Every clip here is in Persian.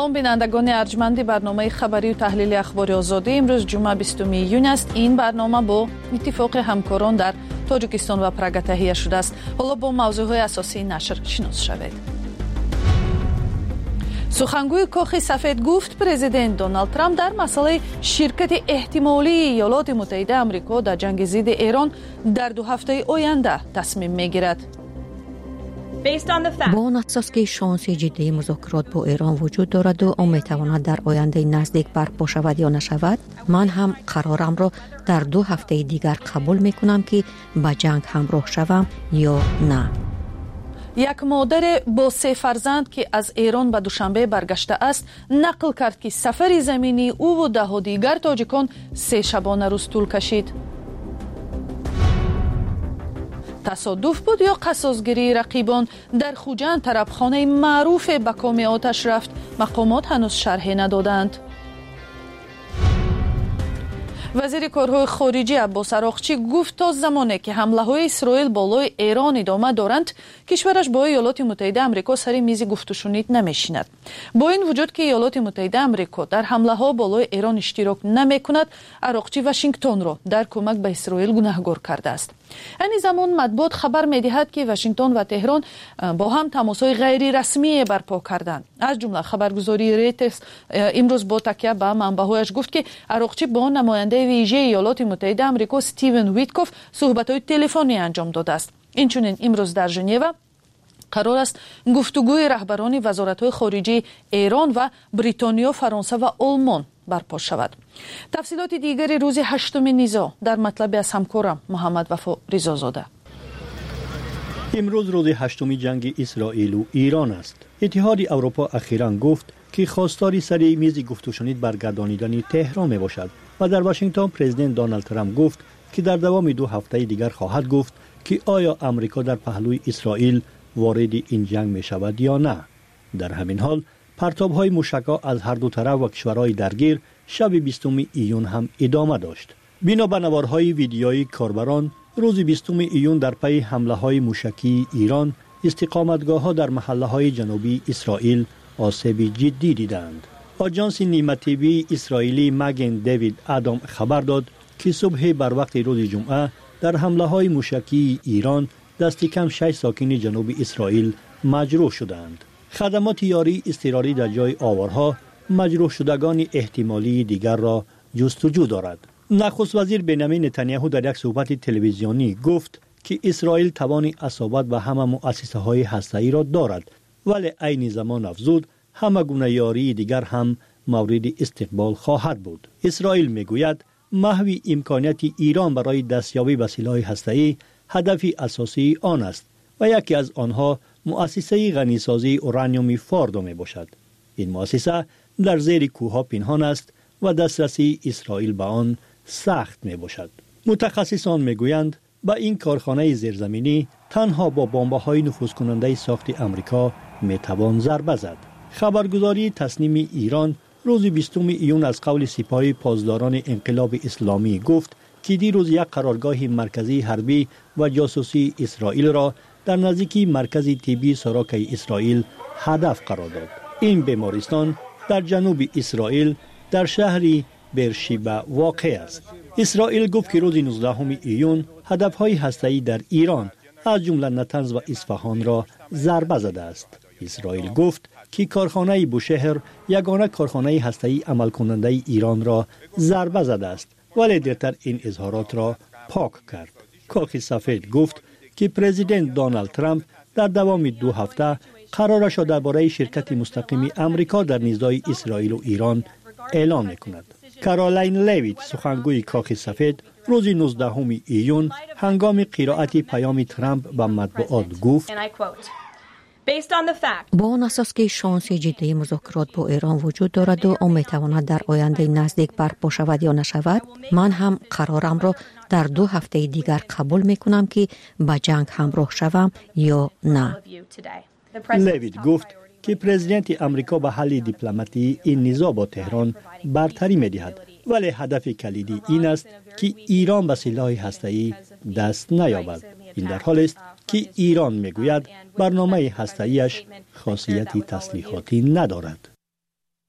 سلام بینندگان ارجمند برنامه خبری و تحلیل اخبار آزادی. امروز جمعه 20 ایون است. این برنامه با اتفاق همکاران در تاجیکستان و پراگ تهیه شده است. حالا با موضوعهای اساسی نشر شناس شوید. سخنگوی کاخ سفید گفت پرزیدنت دونالد ترامپ در مسئله شرکت احتمالی ایالات متحده آمریکا در جنگ ضد ایران در 2 هفته آینده تصمیم میگیرد. با آن اساس که شانس جدی مذاکرات با ایران وجود دارد و آن میتواند در آینده نزدیک برپا شود یا نشود، من هم قرارم را در 2 هفته دیگر قبول میکنم که به جنگ همراه شوم یا نه. یک مادر با 3 فرزند که از ایران به دوشنبه برگشته است نقل کرد که سفر زمینی او و 10 دیگر تاجیکان 3 شبانه روز طول کشید. تصادف بود یا قصاصگیری رقیبان؟ در خوجند طربخانه معروف به کام آتش رفت. مقامات هنوز شرحی ندادند. وزیر کارهای خارجه عباس عراقچی گفت تا زمانی که حمله‌های اسرائیل بالای ایران ادامه دارند، کشورش با ایالات متحده آمریکا سر میز گفت و شنید نمیشیند. با این وجود که ایالات متحده آمریکا در حمله‌ها بالای ایران اشتراک نمیکند، عراقچی واشنگتن را در کمک به اسرائیل گناهکار کرده است. این زمان مطبوعات خبر می‌دهد که واشنگتن و تهران با هم تماس‌های غیر رسمی برپا کردند. از جمله خبرگزاری ریترز امروز با تکیه به منبع‌هایش گفت که عراقچی با نماینده ویژه ایالات متحده آمریکا استیون ویتکوف صحبت‌های تلفنی انجام داده است. اینچنین امروز در ژنو قرار است گفتگوی رهبران وزارت‌های خارجه ایران و بریتانیا، فرانسه و آلمان برپا شود. تفصیلات دیگری روز 8 نیزا در مطلب از همکارم محمد وفا رضازاده. امروز روز 8 جنگ اسرائیل و ایران است. اتحاد اروپا اخیراً گفت که خواستار سر میز گفت و شنید برگردانیدن تهران می باشد و در واشنگتن پرزیدنت دونالد ترامپ گفت که در دوام 2 هفته دیگر خواهد گفت که آیا آمریکا در پهلوی اسرائیل وارد این جنگ می شود یا نه. در همین حال پرتاب‌های موشک‌ها از هر دو طرف و کشورهای درگیر شب 20 ایون هم ادامه داشت. بنا به نوارهای ویدیویی کاربران، روز 20 ایون در پی حمله‌های موشکی ایران استقامتگاه‌ها در محله‌های جنوبی اسرائیل آسیب جدی دیدند. آژانس نیمه تیوی اسرائیلی مگن دیوید آدام خبر داد که صبح بر وقت روز جمعه در حمله‌های موشکی ایران دست کم 6 ساکن جنوب اسرائیل مجروح شدند. خدمات یاری اضطراری در جای آوارها مجروح شدگان احتمالی دیگر را جستجو دارد. نخست وزیر بنیامین نتانیاهو در یک صحبت تلویزیونی گفت که اسرائیل توان اصابت به همه مؤسسه‌های هسته‌ای را دارد، ولی عین زمان افزود همه گونه یاری دیگر هم مورد استقبال خواهد بود. اسرائیل میگوید محو امکانیت ایران برای دستیابی به سلاح هسته‌ای هدف اساسی آن است و یکی از آنها مؤسسه غنیسازی اورانیوم فاردو می باشد. این مؤسسه در زیر کوهها پنهان است و دسترسی اسرائیل به آن سخت می باشد. متخصصان می گویند با این کارخانه زیرزمینی تنها با بمب‌های نفوذ کننده ساخت آمریکا می توان ضربه زد. خبرگزاری تسنیم ایران روز 20 ایون از قول سپاه پاسداران انقلاب اسلامی گفت که دیروز یک قرارگاه مرکزی حربی و جاسوسی اسرائیل را در نزدیکی مرکز طبی ساراک اسرائیل هدف قرار داد. این بیمارستان در جنوب اسرائیل در شهری برشیبه واقع است. اسرائیل گفت که روز 19 ایون هدف‌های هسته‌ای در ایران از جمله نتنز و اصفهان را ضربه زده است. اسرائیل گفت که کارخانه بوشهر یگانه کارخانه هسته‌ای عمل کننده ایران را ضربه زده است، ولی دیرتر این اظهارات را پاک کرد. کاخ سفید گفت که پرزیدنت دونالد ترامپ در دوام 2 هفته قرارش را درباره شرکت مستقیم آمریکا در نزاع اسرائیل و ایران اعلام می‌کند. کارولین لیویت سخنگوی کاخ سفید روز 19 ایون هنگام قرائت پیام ترامپ به مطبوعات گفت با آن اساس که شانس جدی مذاکرات با ایران وجود دارد و آن میتواند در آینده نزدیک برپا شود یا نشود، من هم قرارم را در 2 هفته دیگر قبول میکنم که به جنگ همراه شوم یا نه. لیویت گفت که پرزیدنت آمریکا به حل دیپلماتی این نزاع با تهران برتری میدهد، ولی هدف کلیدی این است که ایران به سلاح هسته‌ای دست نیابد. این در حال است که ایران میگوید برنامه هسته‌ایش خاصیت تسلیحاتی ندارد.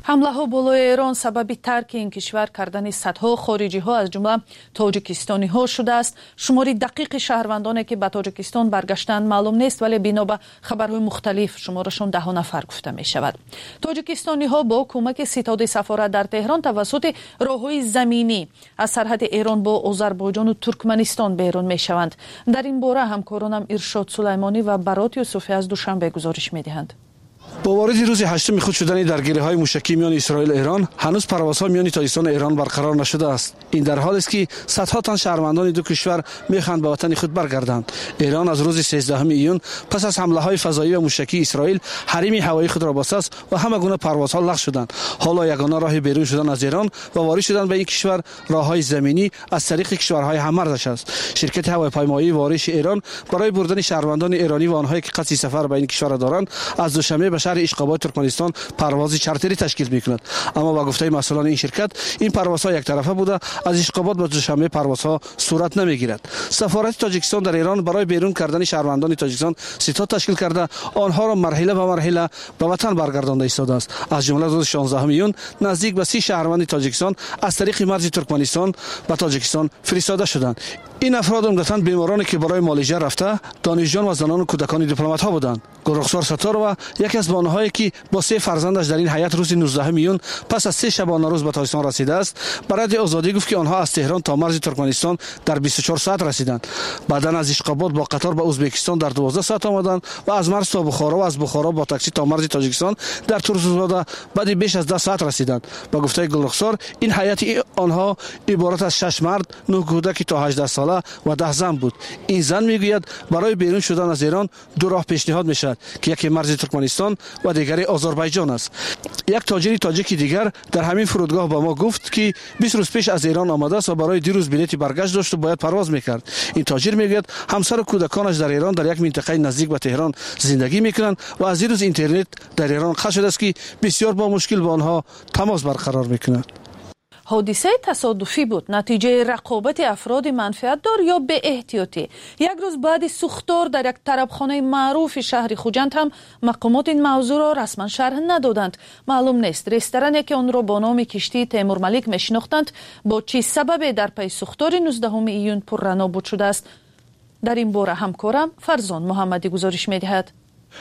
حمله بالای ایران سبب ترک این کشور کردن صدها خارجی ها از جمله تاجیکستانی ها شده است. شماری دقیق شهروندانی که به تاجیکستان برگشتند معلوم نیست، ولی بنا به خبرهای مختلف شمارشون 10 نفر گفته می شود. تاجیکستانی ها با کمک ستاد سفارت در تهران توسط راههای زمینی از سرحد ایران با آذربایجان و ترکمنستان بیرون می شوند. در این باره همکارانم ارشاد سلیمانی و برات یوسفی از دوشنبه گزارش می دهند. با وارد روز هشتم خود شدن درگیری‌های موشکی میان اسرائیل و ایران، هنوز پروازها میان تاجیکستان و ایران برقرار نشده است. این در حالی است که صدها تن شهروندان دو کشور میخواهند به وطن خود برگردند. ایران از روز 13 ایون پس از حمله‌های فضایی و موشکی اسرائیل حریم هوایی خود را بسته است و همه گونه پروازها لغو شدند. حالا یگانه راه بیرون شدن از ایران و وارد شدن به این کشور راههای زمینی از طریق کشورهای هم‌مرز است. شرکت هواپیمایی واریش ایران برای بردن شهروندان ایرانی و آنهایی که قصد سفر به این کشور دارند از دوشنبه به شهر اشقاباد ترکمنستان پرواز چارتری تشکیل می‌کند. اما با گفته مسئولان این شرکت این پروازها یک طرفه بوده، از اشقاباد به دوشنبه پروازها صورت نمیگیرد. سفارت تاجیکستان در ایران برای بیرون کردن شهروندان تاجیکستان ستاد تشکیل کرده، آنها را مرحله به مرحله به وطن برگردانده ایستاده است. از جمله روز 16 میون نزدیک به 30 شهروند تاجیکستان از طریق مرز ترکمنستان به تاجیکستان فرستاده شدند. این افراد عمدتاً بیمارانی که برای معالجه رفته، دانشجویان و زنان و کودکان دیپلمات ها بودند. گلرخسار ستارова یکی از بانوهایی که با 3 فرزندش در این حیات روز 19 میون پس از 3 شبانه روز به تاجیکستان رسیده است، برای آزادی گفت که آنها از تهران تا مرز ترکمنستان در 24 ساعت رسیدند. بعداً از اشقاباد با قطار به ازبکستان در 12 ساعت آمدند و از مرز تا بخارا و از بخارا با تاکسی تا مرز تاجیکستان در تورزوزاده بعد بیش از 10 ساعت رسیدند. با گفته گلرخسار این حیات آنها عبارت از 6 مرد، 9 کودک تا 18 ساله و 10 زن بود. این زن میگوید برای بیرون شدن از ایران 2 راه پیشنهاد میشد که یکی مرز ترکمنستان و دیگری آذربایجان است. یک تاجر تاجیکی دیگر در همین فرودگاه با ما گفت که 20 روز پیش از ایران آمده است و برای 2 روز بلیط برگشت داشت و باید پرواز میکرد. این تاجر میگوید همسر و کودکانش در ایران در یک منطقه نزدیک به تهران زندگی میکنند و از روز اینترنت در ایران قطع شده است که بسیار با مشکل با آنها تماس برقرار میکنند. حادثه تصادفی بود، نتیجه رقابت افراد منفعت دار یا به احتیاطی. یک روز بعد سوختار در یک طربخانه معروف شهر خوجند هم مقامات این موضوع را رسما شرح ندادند. معلوم نیست رستورانی که آن را با نام کشتی تیمور ملیک میشناختند با چه سببی در پی سوختار 19 ایون پر نابود شده است. در این باره همکارم فرزان محمدی گزارش می‌دهد.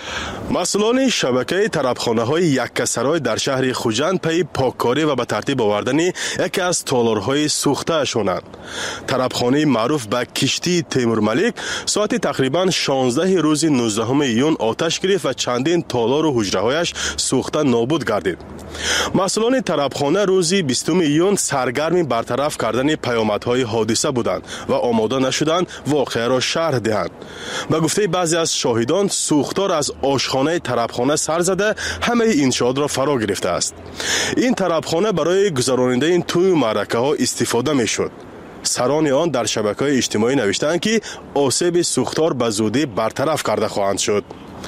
مسئولان شبکه طربخانه‌های یککسرای در شهر خوجند پی پاککاری و به ترتیب آوردن یکی از تالارهای سوخته شدند. طربخانه معروف به کشتی تیمور ملیک ساعت تقریبا 16 روز 19 ایون آتش گرفت و چندین تالار و حجره‌هایش سوخته نابود گردید. مسئولان طربخانه روز 20 ایون سرگرم برطرف کردن پیامدهای حادثه بودند و آماده نشدند واقعه را شرح دهند. به گفته بعضی از شاهدان سوختار از آشخانه طربخانه سر زده همه انشاءات را فرا گرفته است. این طربخانه برای گذراندن توی معرکه ها استفاده می شد. سران آن در شبکه‌های اجتماعی نوشتند که آسیب سوختار به زودی برطرف کرده خواهند شد.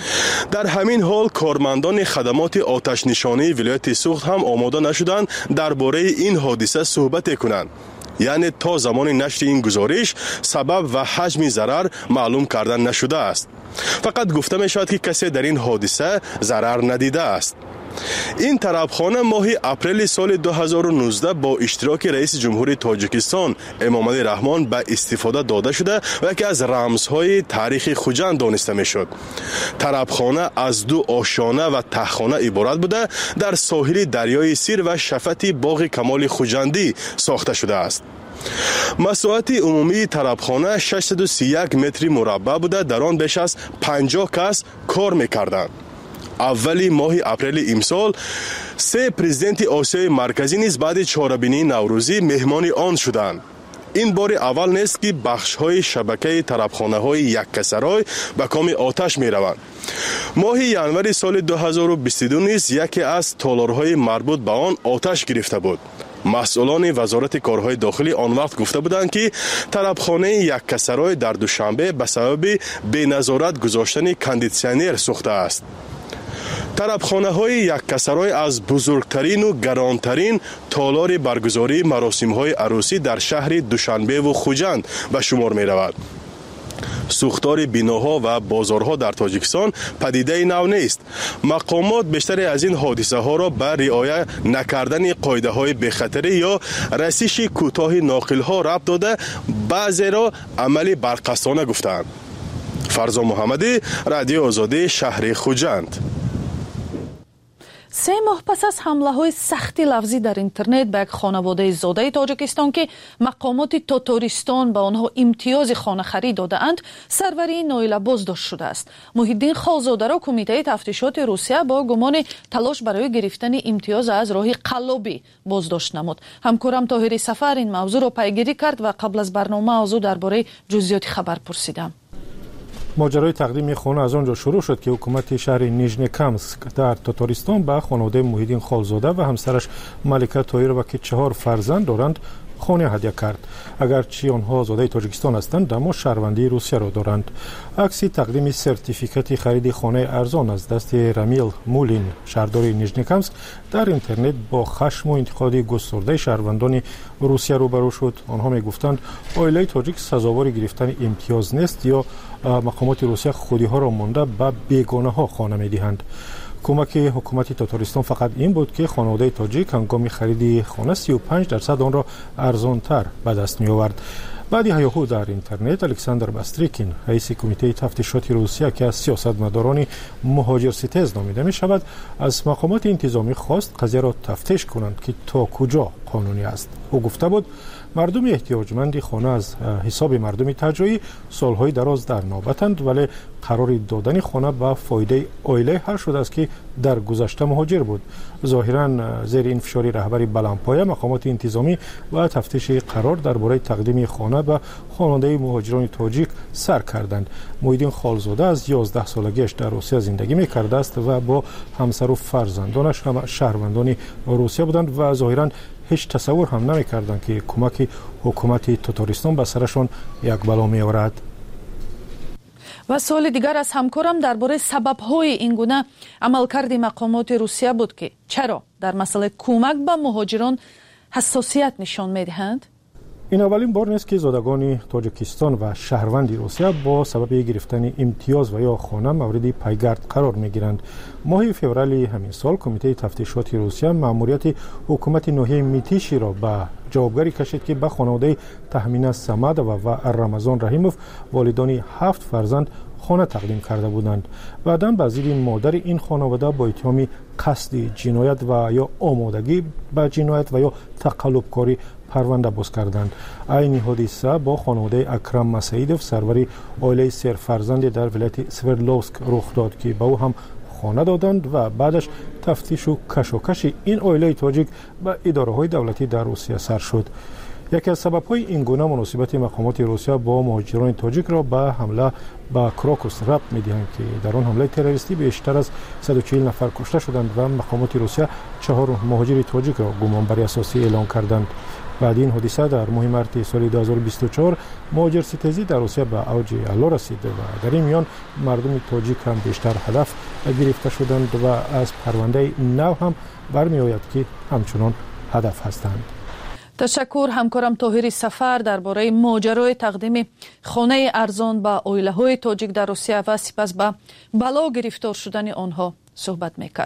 در همین حال کارمندان خدمات آتش نشانی ولایت سوخت هم آماده نشدند درباره این حادثه صحبت کنند. یعنی تا زمان نشر این گزارش سبب و حجم ضرر معلوم کردن نشده است. فقط گفته می شود که کسی در این حادثه ضرر ندیده است. این طربخانه ماه اپریل سال 2019 با اشتراک رئیس جمهوری تاجیکستان امامعلی رحمان به استفاده داده شده و یکی از رمزهای تاریخ خوجند دانسته می شد. طربخانه از 2 آشیانه و تخانه عبارت بوده در ساحل دریای سیر و شفت باغ کمال خوجندی ساخته شده است. مساحت عمومی طربخانه 631 متر مربع بوده، در آن بیش از 50 کس کار می‌کردند. اولی ماه اپریل امسال 3 پرزیدنت آسیای مرکزی نیز بعد چهاربینی نوروزی مهمان آن شدند. این بار اول نیست که بخش‌های شبکه طربخانه‌های یککسرای به کام آتش می‌روند. ماه ینوری سال 2022 نیز یکی از تالارهای مربوط به آن آتش گرفته بود. مسئولان وزارت کارهای داخلی آن وقت گفته بودند که طربخانه یککسرای در دوشنبه به سبب بی‌نظارت گذاشتن کاندیسیونر سوخته است. طربخانه‌های یککسرای از بزرگترین و گرانترین تالار برگزاری مراسم‌های عروسی در شهر دوشنبه و خوجند به شمار می‌رود. سوختار بیناها و بازارها در تاجیکستان پدیده نو نیست. مقامات بیشتر از این حادثه ها را به رعایت نکردن قاعده های بخطری یا رسیش کوتاه ناقل ها ربط داده، بعضی را عملی برقصانه گفتند. فرزا محمدی، رادیو آزادی، شهر خوجند. 3 ماه پس از حمله‌های سختی لفظی در اینترنت به یک خانواده زاده تاجیکستان که مقامات تاتارستان به آنها امتیاز خانه خرید داده‌اند، سروری این عائله بازداشت شده است. محیدین خالزاده را کمیته تفتیشات روسیه با گمان تلاش برای گرفتن امتیاز از راه قلابی بازداشت نمود. همکارم طاهری سفر این موضوع را پیگیری کرد و قبل از برنامه از او درباره جزئیات خبر پرسیدم. ماجرای تقدیم خانه از آنجا شروع شد که حکومت شهر نیژنیکامسک در تاتارستان به خانواده محیدین خالزاده و همسرش ملکه طاهرova که 4 فرزند دارند خانه هدیه کرد. اگرچه آنها زاده تاجیکستان هستند اما شهروندی روسیه را دارند. عکس تقدیم سرتیفیکات خرید خانه ارزان از دست رامیل مولین شهردار نیژنیکامسک در اینترنت با خشم و انتقاد گسترده شهروندان روسیه روبرو شد. آنها میگفتند عائله تاجیک سزاوار گرفتن امتیاز نیست یا مقامات روسیه خودی ها را مانده به بیگانه ها خانه میدهند. کمک حکومت تاتارستان فقط این بود که خانواده تاجیک هنگام خرید خانه 35% آن را ارزانتر به دست می آورد. بعدی هیاهو در اینترنت الکساندر باستریکین رئیس کمیته تفتیشات روسیه که از سیاستمداران مهاجرستیز نامیده می شود از مقامات انتظامی خواست قضیه را تفتیش کنند که تا کجا قانونی است. او گفته بود مردم احتیاجمند خانه از حساب مردم تجاری سالهای دراز در نوبتند، ولی قرار دادن خانه به فایده عائله حل شده است که در گذشته مهاجر بود. ظاهرا زیر این فشار رهبری بلندپایه مقامات انتظامی و تفتیش قرار درباره تقدیم خانه به خانواده مهاجران تاجیک سر کردند. محیدین خالزاده از 11 سالگیش در روسیه زندگی می‌کرده است و با همسر و فرزندانش هم شهروندان روسیه بودند و ظاهرا هیچ تصور هم نمی‌کردند که کمک حکومت تاتارستان به سرشان یک بلا می‌آورد. و سوال دیگر از همکارم درباره سبب‌های این گونه عملکرد مقامات روسیه بود که چرا در مسئله کمک به مهاجران حساسیت نشان می‌دهند؟ این اولین بار نیست که زادگان تاجیکستان و شهروند روسیه با سبب گرفتن امتیاز و یا خانه مورد پیگرد قرار می‌گیرند. ماه فوریه همین سال کمیته تفتیشات روسیه مأموریت حکومت ناحیه میتیشی را به جوابگری کشید که به خانواده تهمینه سمدووا و رمضان رحیموف والدان 7 فرزند خانه تقدیم کرده بودند. بعداً بعضی مادر این خانواده با اتهام قصد جنایت و یا آمادگی به جنایت و یا تقلبکاری پرونده باز کردند. این حادثه با خانواده اکرم مسعیدوف سروری عائله 3 فرزند در ولایت سوردلوفسک رخ داد که به او هم خانه دادند و بعدش تفتیش و کشاکش این عائله تاجیک به اداره‌های دولتی در روسیه سر شد. یکی از سبب‌های این گونه مناسبت مقامات روسیه با مهاجران تاجیک را به حمله به کراکوس ربط می‌دهند که در آن حمله تروریستی بیشتر از 140 نفر کشته شدند و مقامات روسیه 4 مهاجر تاجیک را گمانبری اساسی اعلام کردند. بعد این حادثه در ماه مارس سال 2024 مهاجرستیزی در روسیه به اوج علا رسید و در این میان مردم تاجیک هم بیشتر هدف گرفته شدند و از پرونده نو هم برمی آید که همچنان هدف هستند. تشکر همکارم طاهری سفر درباره ماجرای تقدیم خانه ارزان به عائله‌های تاجیک در روسیه و سپس به بلا گرفتار شدن آنها صحبت میکرد.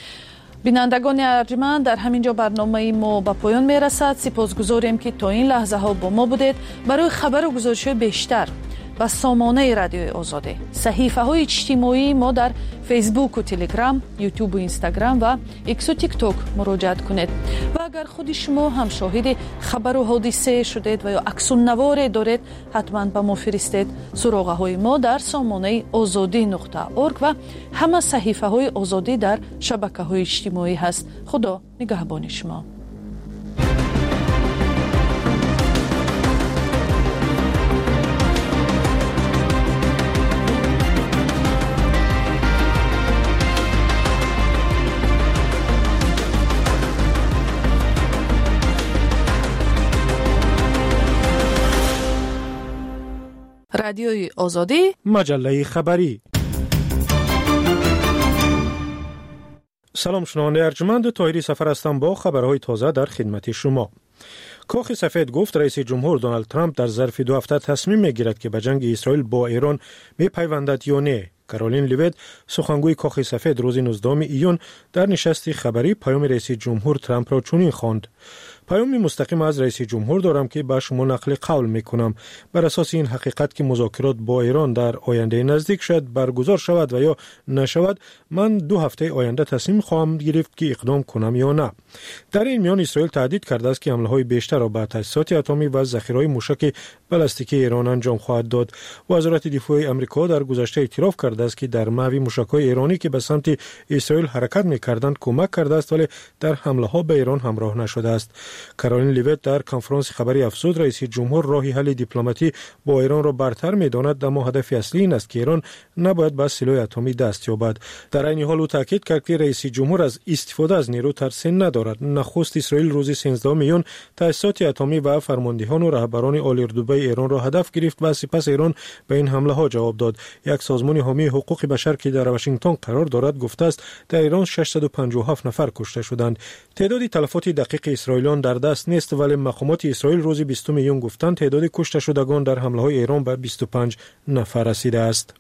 بینندگان ارجمند، در همینجا برنامه ما به پایان میرسد. سپاسگزاریم که تا این لحظه ها با ما بودید. برای خبر و گزارش بیشتر به سامانه رادیوی آزادی، صحیفه های اجتماعی ما در فیسبوک و تلگرام، یوتیوب و اینستاگرام و ایکس و تیک تاک مراجعه کنید. و اگر خود شما هم شاهد خبر و حادثه شدید و یا عکس النوار دارید، حتما به ما فرستید. سراغه های ما در سامانه azadi.org و همه صحیفه های آزادی در شبکه های اجتماعی هست. خدا نگهبان شما. رادیوی آزادی، مجله خبری. سلام شنونده ارجمند، طاهری سفر هستم با خبرهای تازه در خدمت شما. کاخ سفید گفت رئیس جمهور دونالد ترامپ در ظرف 2 هفته تصمیم میگیرد که به جنگ اسرائیل با ایران میپیوندد یا نه. کارولین لیویت سخنگوی کاخ سفید روز 19 ایون در نشست خبری پیام رئیس جمهور ترامپ را چنین خواند: پیام مستقیم از رئیس جمهور دارم که به شما نقل قول میکنم. بر اساس این حقیقت که مذاکرات با ایران در آینده نزدیک شاید برگزار شود و یا نشود، من 2 هفته آینده تصمیم خواهم گرفت که اقدام کنم یا نه. در این میان اسرائیل تهدید کرده است که حمله‌های بیشتر را به تاسیسات اتمی و ذخیره‌های موشک بالستیکی ایران انجام خواهد داد. وزارت دفاع آمریکا در گذشته اعتراف کرده است که در محو موشک‌های ایرانی که به سمت اسرائیل حرکت می‌کردند کمک کرده است، ولی در حمله‌ها به ایران همراه نشده است. کارولین لیویت در کنفرانس خبری افزود رئیس جمهور راه حل دیپلماتی با ایران را برتر می‌داند، اما هدف اصلی این است که ایران نباید به سلاح اتمی دست یابد. در این حال او تاکید کرد که رئیس جمهور از استفاده از نیرو ترسی ندارد. نخست اسرائیل روز 13 میون تاسیسات اتمی و فرماندهان و رهبران اردوگاه ایران را هدف گرفت و سپس ایران به این حمله ها جواب داد. یک سازمان حامی حقوق بشر که در واشنگتن قرار دارد گفته است در ایران 657 نفر کشته شدند. تعداد تلفات دقیق اسرائیلیان در دست نیست، ولی مقامات اسرائیل روز 20 میون گفتند تعداد کشته شدگان در حمله‌های ایران به 25 نفر رسیده است.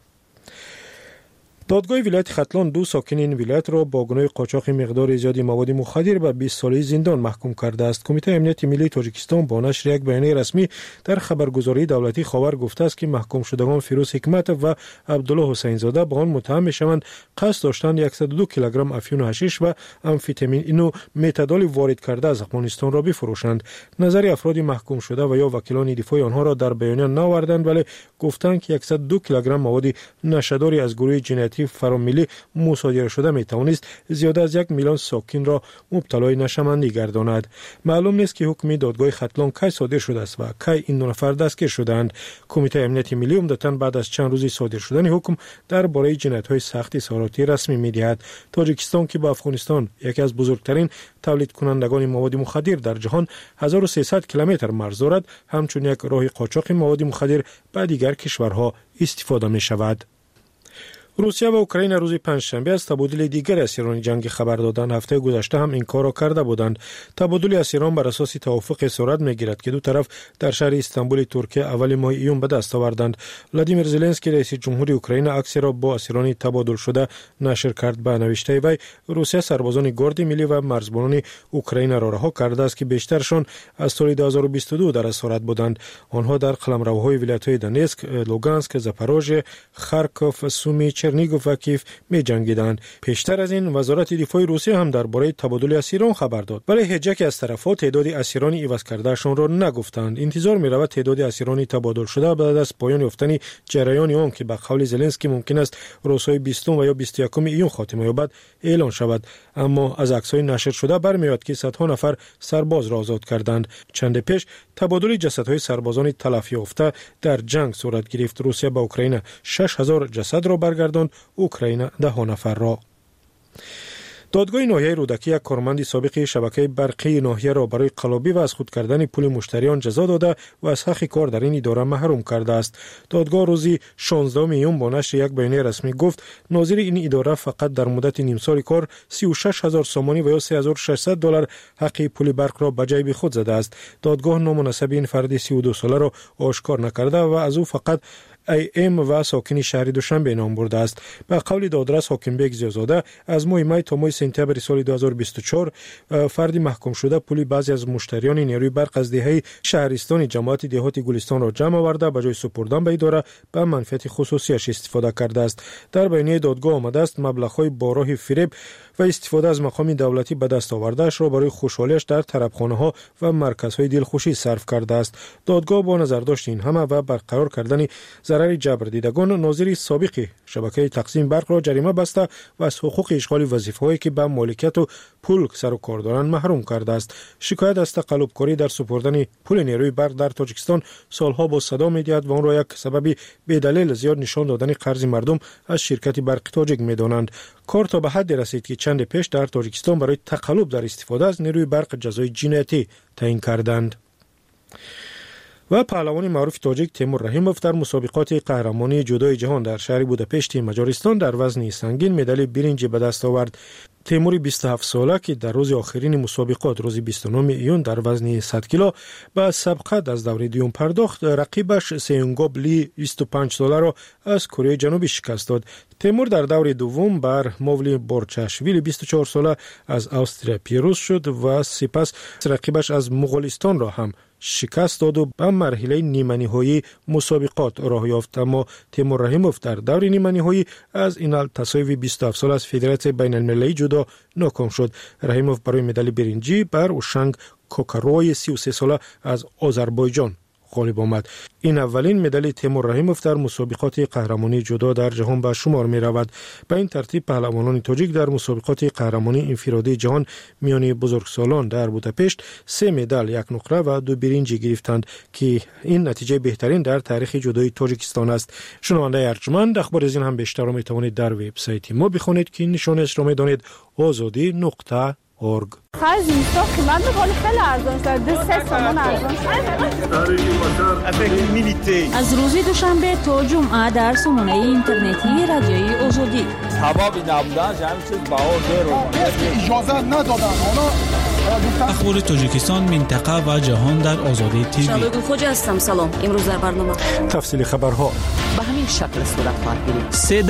دادگاه ولایت ختلان 2 ساکن این ولایت را با گناه قاچاق مقدار زیادی مواد مخدر به 20 ساله زندان محکوم کرده است. کمیته امنیت ملی تاجیکستان با نشر یک بیانیه رسمی در خبرگزاری دولتی خبر گفته است که محکوم شدگان فیروز حکمت و عبدالله حسین زاده به آن متهم میشوند قصد داشتند 102 کیلوگرم افیون و حشیش و امفتامین اینو متادول وارد کرده از افغانستان را بفروشند. نظر افراد محکوم شده و یا وکیلان دفاع آنها را در بیانیه نآوردند، ولی گفتند که 102 کیلوگرم مواد نشه‌داری از گروه جنایتی فراملی مصادره شده می توانست زیاده از 1 میلیون ساکن را مبتلای نشمندی گرداند. معلوم نیست که حکم دادگاه ختلان کی صادر شده است و کی این 2 نفر دستگیر شدند. کمیته امنیت ملی عمدتاً بعد از چند روزی صادر شدن حکم درباره جنایت‌های سخت اظهاراتی رسمی می‌دهد. تاجیکستان که با افغانستان یکی از بزرگترین تولید کنندگان مواد مخدر در جهان 1300 کیلومتر مرز دارد، همچون یک راه قاچاق مواد مخدر به دیگر کشورها استفاده می‌شود. روسیه و اوکراین روز پنجشنبه از تبادل دیگر اسیران جنگی خبر دادند. هفته گذشته هم این کار را کرده بودند. تبادل اسیران بر اساس توافق صورت میگیرد که 2 طرف در شهر استانبول ترکیه اول ماه ایون به دست آوردند. ولادیمیر زلنسکی رئیس جمهوری اوکراین عکسی را با اسیران تبادل شده نشر کرد. به نوشته وی روسیه سربازان گارد ملی و مرزبانان اوکراین را رها کرده است که بیشترشان از سال 2022 در اسارت بودند. آنها در قلمروهای ولایت‌های دونتسک، لوگانسک، زاپاروژه، خارکوف، سومی، چرنیگوف و کیف می جنگیدند. پیشتر از این وزارت دفاع روسیه هم درباره تبادل اسیران خبر داد، ولی هیچ یک از طرف‌ها تعداد اسیران عوض کردهشان را نگفتند. انتظار می رود تعداد اسیران تبادل شده بعد از پایان یافتن جریان آن که به قول زلنسکی ممکن است روزهای 20 و یا 21 ایون خاتمه یابد اعلان شود. اما از عکس‌های نشر شده برمیاد که صدها نفر سرباز را آزاد کردند. چند پیش تبادل جسدهای سربازان تلف یافته در جنگ صورت گرفت. روسیه به اوکراین 6000 جسد را برگرداند، اوکراین 10 نفر را. دادگاه ناحیه رودکی یک کارمند سابق شبکه برقی ناحیه را برای قلابی و از خود کردن پول مشتریان جزا داده و از حق کار در این اداره محروم کرده است. دادگاه روز 16 میون با نشر یک بیانیه رسمی گفت ناظر این اداره فقط در مدت نیم سال کار 36000 سومانی و یا $3600 حق پول برق را به جیب خود زده است. دادگاه نامناسب این فرد 32 ساله را آشکار نکرده و از او فقط ام و ساکن شهر دوشنبه نام برده است. به قول دادرس حاکم بیگ زیازاده از ماه می تا ماه سپتامبر سال 2024 فردی محکوم شده پولی بعضی از مشتریان نیروی برق از دهه شهرستان جماعت دهات گلستان را جمع آورده به جای سپردن به اداره به منفعت خصوصیش استفاده کرده است. در بیانیه دادگاه آمده است مبلغ‌های با راه فریب و استفاده از مقام دولتی به دست آوردهش را برای خوشحالیش در طربخانه‌ها و مرکزهای دلخوشی صرف کرده است. دادگاه با نظر داشت این همه و برقرار کردن ضرر جبر دیدگان ناظر سابق شبکه تقسیم برق را جریمه بسته و از حقوق اشغال وظیفه‌هایی که به مالکیت و پول سر و کار دارند محروم کرده است. شکایت از تقلبکاری در سپردن پول نیروی برق در تاجیکستان سالها با صدا می‌دهد و آن را یک سبب بی‌دلیل زیاد نشان دادن قرض مردم از شرکت برق تاجیک می‌دانند. کار تا به حد رسید که چند پیش در تاجیکستان برای تقلب در استفاده از نیروی برق جزای جنایتی تعیین کردند. و پهلوان معروف تاجیک تیمور رحیموف در مسابقات قهرمانی جودوی جهان در شهر بوداپشت مجارستان در وزن سنگین مدال برنج به دست آورد. تیمور 27 ساله که در روز آخرین مسابقات روز 29 ایون در وزن 100 کیلو به سبقت از دور دوم پرداخت، رقیبش سیونگوب لی 25 ساله را از کره جنوبی شکست داد. تیمور در دور دوم بر مولی بورچاشویلی 24 ساله از استرالیا پیروز شد و سپس رقیبش از مغولستان را هم شکست داد و به مرحله نیمه نهایی مسابقات راه یافت. اما تیمور رحیموف در دور نیمه نهایی از اینال تساوی 27 ساله از فدراسیون بین المللی جودو ناکام شد. رحیموف برای مدال برنجی بر اوشنگ کوکاروی 33 ساله از آذربایجان غالب آمد. این اولین مدال تیمور رحیموف در مسابقات قهرمانی جودو در جهان به شمار می رود. به این ترتیب پهلوانان تاجیک در مسابقات قهرمانی انفرادی جهان میان بزرگسالان در بوداپشت 3 مدال، 1 نقره و 2 برنج گرفتند که این نتیجه بهترین در تاریخ جودوی تاجیکستان است. شنونده ارجمند، اخبار از این هم بیشتر می توانید در وبسایت ما بخونید که نشانش را می دانید azadi.org. خرج نیستا قیمت میکنه خیلی ارزان شده 3 تومان ارزان از روز دوشنبه تا جمعه در سامانه اینترنتی رادیوی آزادی سبب نبودن همین چیز بهار اجازه ندادن. اخبار تاجیکستان، منطقه و جهان در آزادی تیوی. شبگون خوجا هستم. سلام. امروز در برنامه تفصیل خبرها به همین شکل صورت خواهد گرفت.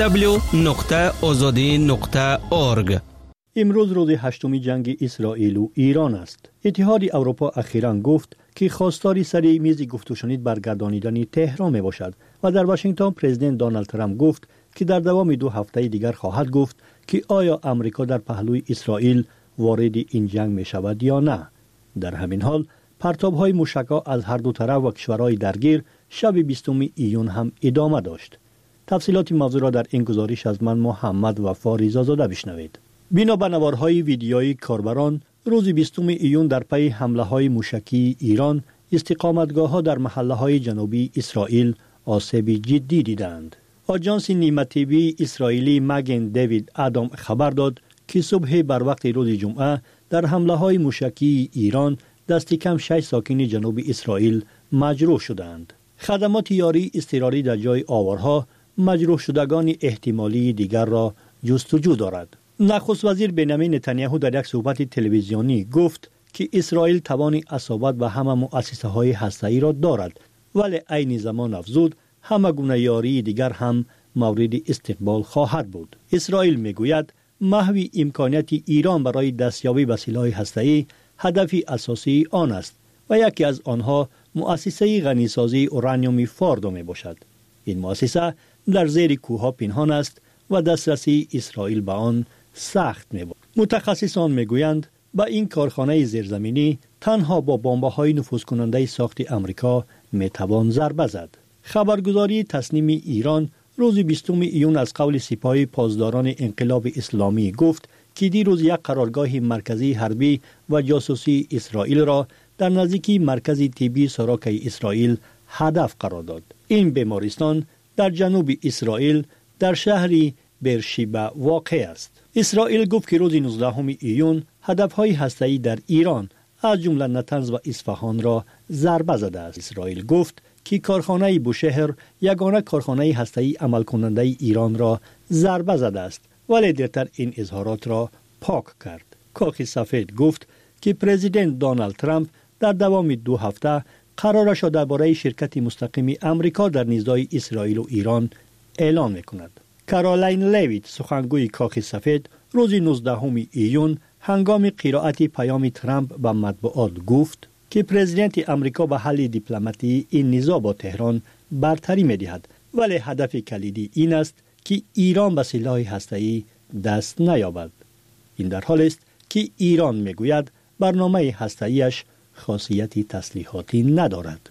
www.azadi.org. امروز روز 8 جنگ اسرائیل و ایران است. اتحاد اروپا اخیراً گفت که خواستار سر میز گفتگوشنید برگردانیدن تهران می باشد و در واشنگتن پرزیدنت دونالد ترامپ گفت که در دوام 2 هفته دیگر خواهد گفت که آیا امریکا در پهلوی اسرائیل وارد این جنگ می شود یا نه. در همین حال پرتاب‌های موشک‌ها از هر دو طرف و کشورهای درگیر شب 20 ایون هم ادامه داشت. تفصیلات موضوع را در این گزارش از من محمد وفا ریزازاده بشنوید. بنا به نوارهای ویدیویی کاربران، روز 20 ایون در پی حمله‌های موشکی ایران استقامتگاه‌ها در محله‌های جنوبی اسرائیل آسیب جدی دیدند. آژانس نیمه تیوی اسرائیلی مگن دیوید آدام خبر داد که صبح بر وقت روز جمعه در حمله‌های موشکی ایران دست کم 6 ساکن جنوب اسرائیل مجروح شدند. خدمات یاری اضطراری در جای آوارها مجروح شدگان احتمالی دیگر را جستجو دارد. نخست وزیر بنیامین نتانیاهو در یک صحبت تلویزیونی گفت که اسرائیل توان اصابت به همه مؤسسه‌های هسته‌ای را دارد، ولی عین زمان افزود همه گونه یاری دیگر هم مورد استقبال خواهد بود. اسرائیل میگوید محو امکانیت ایران برای دستیابی به سلاح هسته‌ای هدف اساسی آن است و یکی از آنها مؤسسه غنیسازی اورانیوم فاردو می باشد. این مؤسسه در زیر کوه‌ها پنهان است و دسترسی اسرائیل به آن سخت می بود. متخصصان میگویند با این کارخانه زیرزمینی تنها با بمب‌های نفوذکننده ساخت آمریکا می توان ضربه زد. خبرگزاری تصنیم ایران روز 20 ایون از قول سپاه پاسداران انقلاب اسلامی گفت که دیروز یک قرارگاه مرکزی حربی و جاسوسی اسرائیل را در نزدیکی مرکز طبی ساراک اسرائیل هدف قرار داد. این بیمارستان در جنوب اسرائیل در شهری برشیبه واقع است. اسرائیل گفت که روز 19 ایون هدف‌های هسته‌ای در ایران از جمله نتنز و اصفهان را ضربه زده است. اسرائیل گفت که کارخانه بوشهر یگانه کارخانه هسته‌ای عمل کننده ایران را ضربه زده است، ولی دیرتر این اظهارات را پاک کرد. کاخ سفید گفت که پرزیدنت دونالد ترامپ در دوام 2 هفته قرارش را درباره شرکت مستقیم امریکا در نزاع اسرائیل و ایران اعلام می‌کند. کارولین لیویت سخنگوی کاخ سفید روز 19 ایون هنگام قرائت پیام ترامپ به مطبوعات گفت که پرزیدنت امریکا به حل دیپلماتی این نزاع با تهران برتری می‌دهد، ولی هدف کلیدی این است که ایران به سلاح هسته‌ای دست نیابد. این در حالی است که ایران میگوید برنامه هسته‌ایش خاصیت تسلیحاتی ندارد.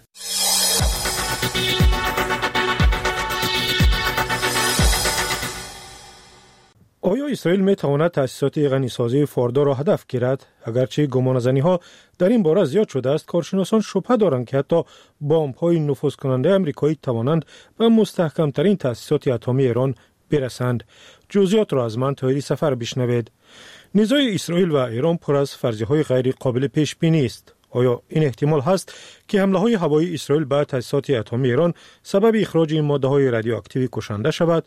آیا اسرائیل می تواند تأسیسات غنیسازی فاردو را هدف گیرد؟ اگرچه گمانه‌زنی‌ها در این باره زیاد شده است، کارشناسان شبهه دارند که حتی بمب‌های نفوذکننده آمریکایی توانند به مستحکم‌ترین تأسیسات اتمی ایران برسند. جزئیات را از من طاهری سفر بشنوید. نزاع اسرائیل و ایران پر از فرضیه‌های غیر قابل پیش بینی است. آیا این احتمال هست که حمله‌های هوایی اسرائیل به تأسیسات اتمی ایران سبب اخراج این ماده‌های رادیواکتیو کشنده شود؟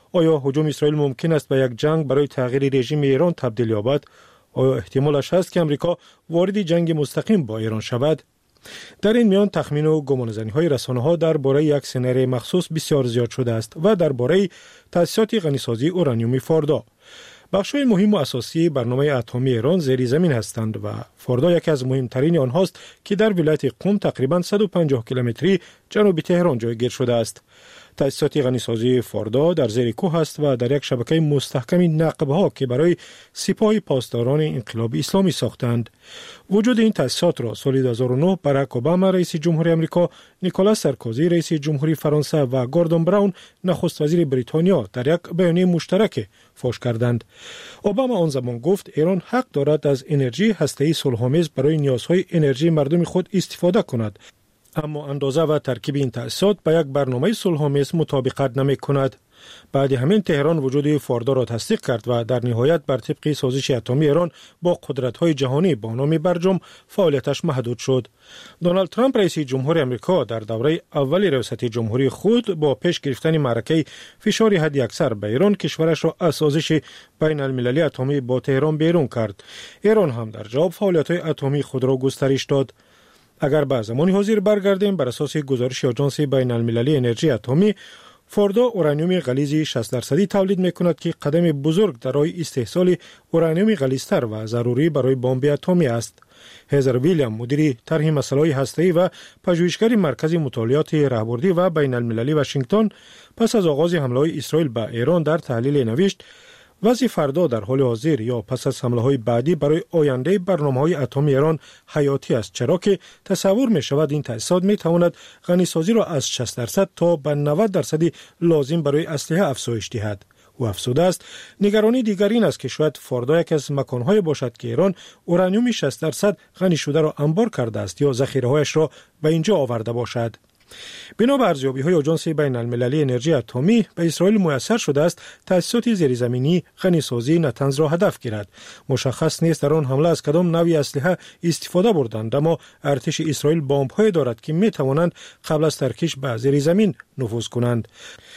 آیا هجوم اسرائیل ممکن است به یک جنگ برای تغییر رژیم ایران تبدیل یابد؟ آیا احتمالش هست که امریکا وارد جنگ مستقیم با ایران شود؟ در این میان تخمین و گمانه‌زنی‌های رسانه‌ها درباره یک سناریوی مخصوص بسیار زیاد شده است و درباره تأسیسات غنیسازی اورانیوم فوردا. بخش‌های مهم و اساسی برنامه اتمی ایران زیر زمین هستند و فوردا یکی از مهمترین آنهاست که در ولایت قم تقریباً 150 کیلومتری جنوب تهران جایگیر شده است. تأسیسات غنیسازی فوردا در زیر کوه است و در یک شبکه مستحکم نقب‌ها که برای سپاه پاسداران انقلاب اسلامی ساختند. وجود این تأسیسات را سال 2009 باراک اوباما رئیس جمهوری آمریکا، نیکولاس سارکوزی رئیس جمهوری فرانسه و گوردون براون نخست وزیر بریتانیا در یک بیانیه مشترک فاش کردند. اوباما آن زمان گفت ایران حق دارد از انرژی هسته‌ای صلح‌آمیز برای نیازهای انرژی مردم خود استفاده کند، اما اندازه و ترکیب این تأسیسات با یک برنامه صلح‌آمیز مطابقت نمی‌کند. بعد همین تهران وجود فوردا را تصدیق کرد و در نهایت بر طبق سازش اتمی ایران با قدرت‌های جهانی با نام برجام فعالیتش محدود شد. دونالد ترامپ رئیس جمهوری آمریکا در دوره اول ریاست جمهوری خود با پیش گرفتن معرکه فشار حداکثر به ایران کشورش را از سازش بین المللی اتمی با تهران بیرون کرد. ایران هم در جواب فعالیت‌های اتمی خود را گسترش داد. اگر به زمان حاضر برگردیم، بر اساس گزارش آژانس بین المللی انرژی اتمی، فوردا اورانیوم غلیظ 60% تولید می‌کند که قدم بزرگ در راه استحصال اورانیوم غلیظتر و ضروری برای بمب اتمی است. هزر ویلیام، مدیر طرح مسائل هسته‌ای و پژوهشگر مرکز مطالعات راهبردی و بین المللی واشنگتن، پس از آغاز حمله اسرائیل به ایران در تحلیل نوشت: وضع فردا در حال حاضر یا پس از حمله‌های بعدی برای آینده برنامه‌های اتمی ایران حیاتی است، چرا که تصور می‌شود این تأسیسات می‌تواند غنیسازی را از 60% تا به 90% لازم برای اسلحه افزایش دهد. و افزوده است نگرانی دیگر این است که شاید فوردا یک از مکان‌های باشد که ایران اورانیوم 60% غنی شده را انبار کرده است یا ذخیره‌هایش را به اینجا آورده باشد. بنا به ارزیابی‌های آژانس بین المللی انرژی اتمی، به اسرائیل میسر شده است تأسیسات زیرزمینی غنیسازی نتنز را هدف گیرد. مشخص نیست در آن حمله از کدام نوعی اسلحه استفاده بردند، اما ارتش اسرائیل بمب‌هایی دارد که می‌توانند قبل از ترکیش به زیرزمین نفوذ کنند.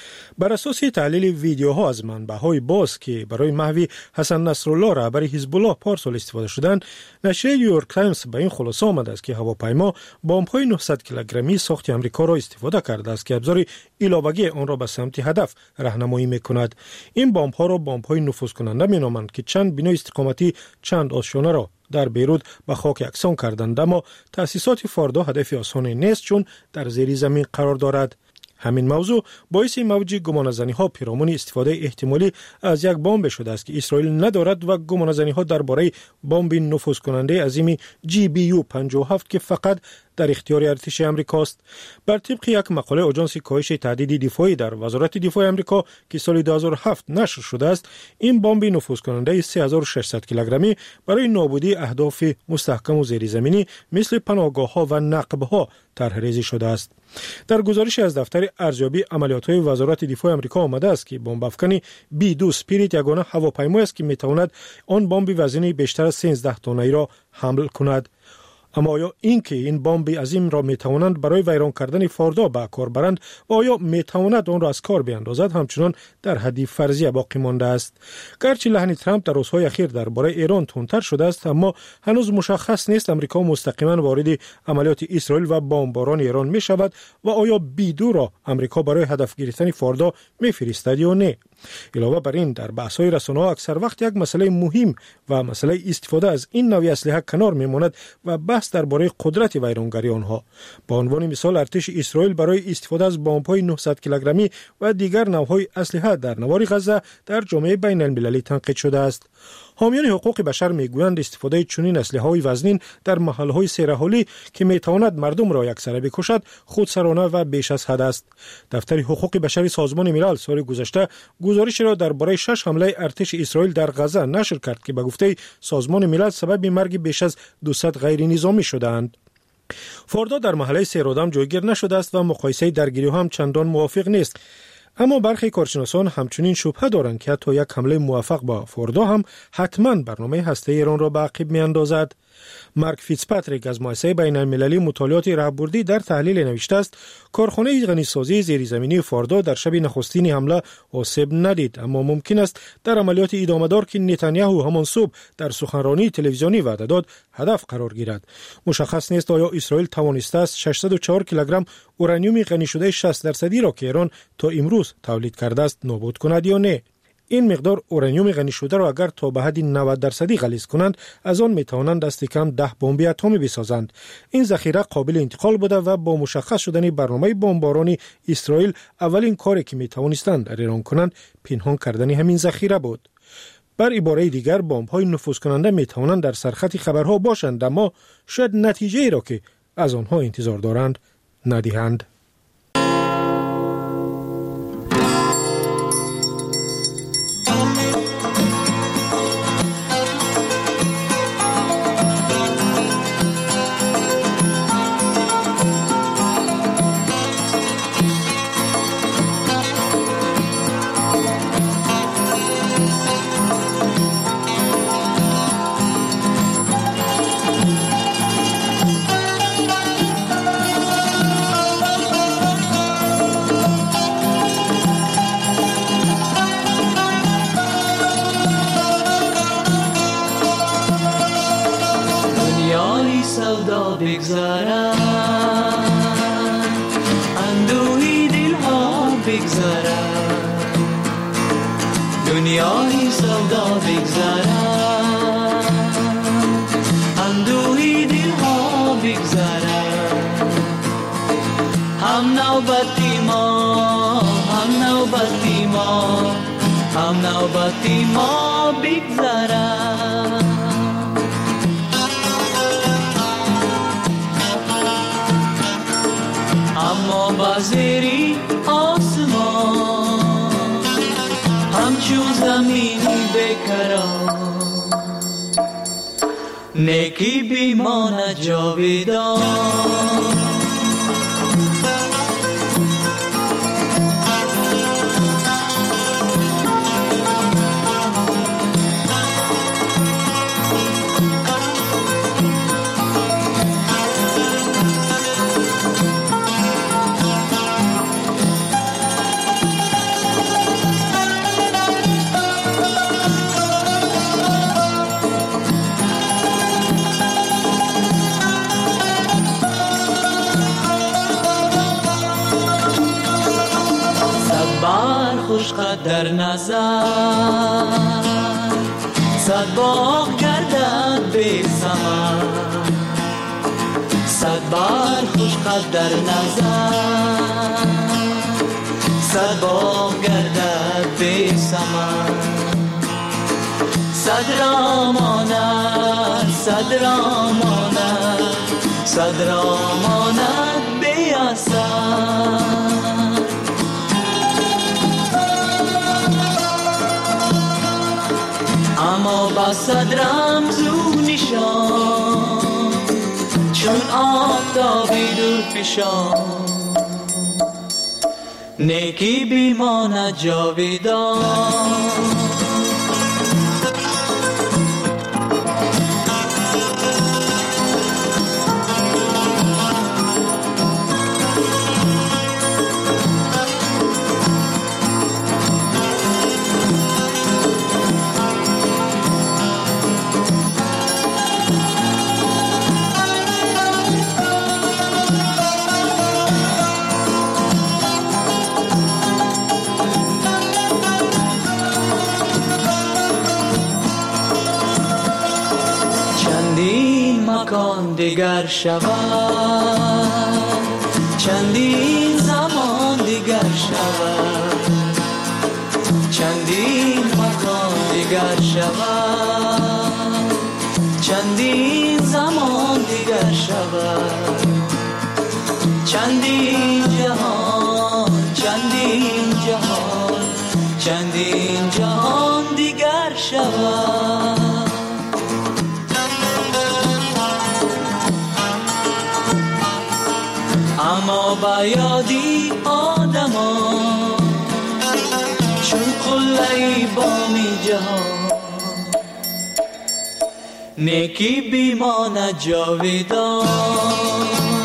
بر اساس تحلیل ویدیوها از منبع‌های باز که برای محو حسن نصرالله رهبر حزب الله پارسال استفاده شدند، نشریه نیویورک تایمز به این خلاصه آمده است که هواپیما بمب‌های 900 کیلوگرمی ساخت آمریکا را استفاده کرده است که ابزار ایلاوگی آن را به سمت هدف راهنمایی می‌کند. این بمب‌ها را بمب‌های نفوذ کننده می‌نامند که چند بنا استقامتی چند آشیانه را در بیروت به خاک یکسان کردند، اما تأسیسات فوردا هدف آسانی نیست چون در زیر زمین قرار دارد. همین موضوع باعث موج گمانه‌زنی‌ها پیرامون استفاده احتمالی از یک بمب شده است که اسرائیل ندارد و گمانه‌زنی‌ها درباره بمب نفوذ کننده عظیم GBU 57 که فقط در اختیار ارتش آمریکاست. بر طبق یک مقاله آژانس کاهش تهدید دفاعی در وزارت دفاع آمریکا که سال 2007 نشر شده است، این بمب نفوذ کننده 3600 کیلوگرمی برای نابودی اهداف مستحکم و زیرزمینی مثل پناهگاه‌ها و نقب‌ها طرح‌ریزی شده است. در گزارش از دفتر ارزیابی عملیات‌های وزارت دفاع آمریکا آمده است که بمب افکن B2 اسپریت یگانه هواپیمایی است که می‌تواند آن بمب وزنی بیشتر از 13 تنه‌ای را حمل کند. اما آیا این بمب عظیم را میتوانند برای ویران کردن فوردا به کار برند و آیا میتواند آن را از کار بیاندازد همچنان در حد فرضیه باقی مانده است. گرچه لحن ترامپ در روزهای اخیر درباره ایران تندتر شده است، اما هنوز مشخص نیست امریکا مستقیما وارد عملیات اسرائیل و بمباران ایران می شود و آیا B2 را امریکا برای هدف گرفتن فوردا میفرستد یا نه. علاوه بر این در بحث‌های رسانه‌ها اکثر وقت یک مسئله مهم و مسئله استفاده از این نوع اسلحه کنار میماند و بحث درباره قدرت ویرانگری آنها. با عنوان مثال ارتش اسرائیل برای استفاده از بمب‌های 900 کیلوگرمی و دیگر نوع‌های اسلحه در نوار غزه در جامعه بین المللی تنقید شده است. حامیان حقوق بشر میگویند استفاده چنین اسلحه‌های وزنین در محل‌های سیرحالی که میتواند مردم را یکسره بکشد خودسرانه و بیش از حد است. دفتر حقوق بشر سازمان ملل سال گذشته گزارش را درباره 6 حمله ارتش اسرائیل در غزه نشر کرد که به گفته سازمان ملل سبب مرگ بیش از 200 غیر نظامی شدند. فوردا در محله سیرادم جایگیر نشده است و مقایسه درگیری‌ها هم چندان موافق نیست. اما برخی کارشناسان همچنین شبهه دارند که حتی یک حمله موفق با فوردا هم حتما برنامه هسته ایران را به عقب می‌اندازد. مارک فیتزپاتریک از مؤسسه بین‌المللی مطالعات راهبردی در تحلیل نوشته است کارخانه غنیسازی زیرزمینی فاردو در شب نخستین حمله آسیب ندید، اما ممکن است در عملیات ادامه‌دار که نتانیاهو همان صبح در سخنرانی تلویزیونی وعده داد هدف قرار گیرد. مشخص نیست آیا اسرائیل توانسته است 604 کیلوگرم اورانیوم غنی شده 60% را که ایران تا امروز تولید کرده است نابود کند یا نه. این مقدار اورانیوم غنی شده را اگر تا به حد 90% غلیظ کنند از آن میتوانند دست کم 10 بمب اتمی بسازند. این ذخیره قابل انتقال بوده و با مشخص شدن برنامه بمبارانی اسرائیل اولین کاری که میتوانستند در ایران کنند پنهان کردن همین ذخیره بود. بر عباره دیگر بمب‌های نفوذ کننده میتوانند در سرخط خبرها باشند اما شاید نتیجه ای را که از آنها انتظار دارند ندهند. دنیای سودا بگذرد، اندوهی دلها بگذرد، هم نوبتی ما، هم نوبتی ما، هم نوبتی ما بگذرد. اما بازری آسمان همچون زمینی بکران، نیکی بیمانه جاویدان. در نظر صد باغ گردد بی ثمر، صد بار خوش قد در نظر صد باغ گردد بی ثمر. صد را ماند، صد را ماند، صد را ماند بی اثر. اما با صد رمزو نشان چون آفتابی دور پیشان، نیکی بیماند جاویدان. دیگر شود، چندین زمان دیگر شود، چندین مکان دیگر شود، چندین زمان دیگر شود، چندین جهان، چندین جهان، چندین جهان دیگر شود. اما با یادی آدمان چون قلعی بامی جهان، نیکی بیمانه جاویدان.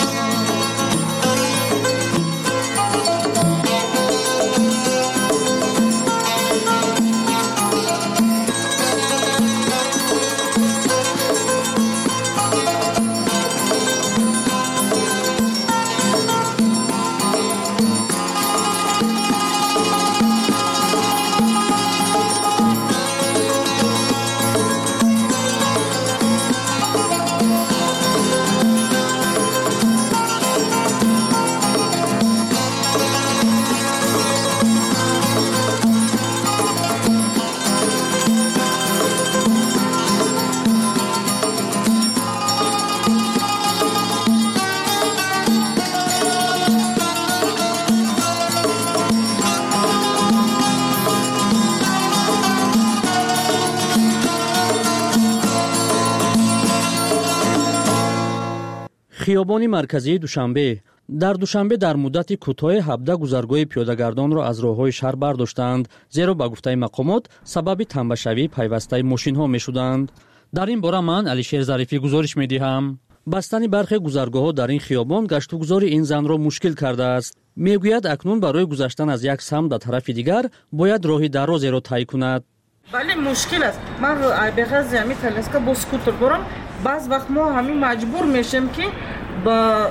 خیابان مرکزی دوشنبه در دوشنبه در مدت کوتاه 17 گذرگاه پیاده‌گردان را از راه‌های شهر برداشتند، زیرا به گفته مقامات سبب تنبه‌شوی پیوسته ماشین‌ها می‌شدند. در این باره من علیشیر ظریفی گزارش می‌دهم. بستن برخی گذرگاه‌ها در این خیابان گشت و گذار این زن را مشکل کرده است. میگوید اکنون برای گذشتن از یک سمت به طرف دیگر باید راهی درازی را طی کند. بله مشکل است. من به غرض همین تلسکا با اسکوتر برم، بعض وقت ما همین مجبور میشیم که با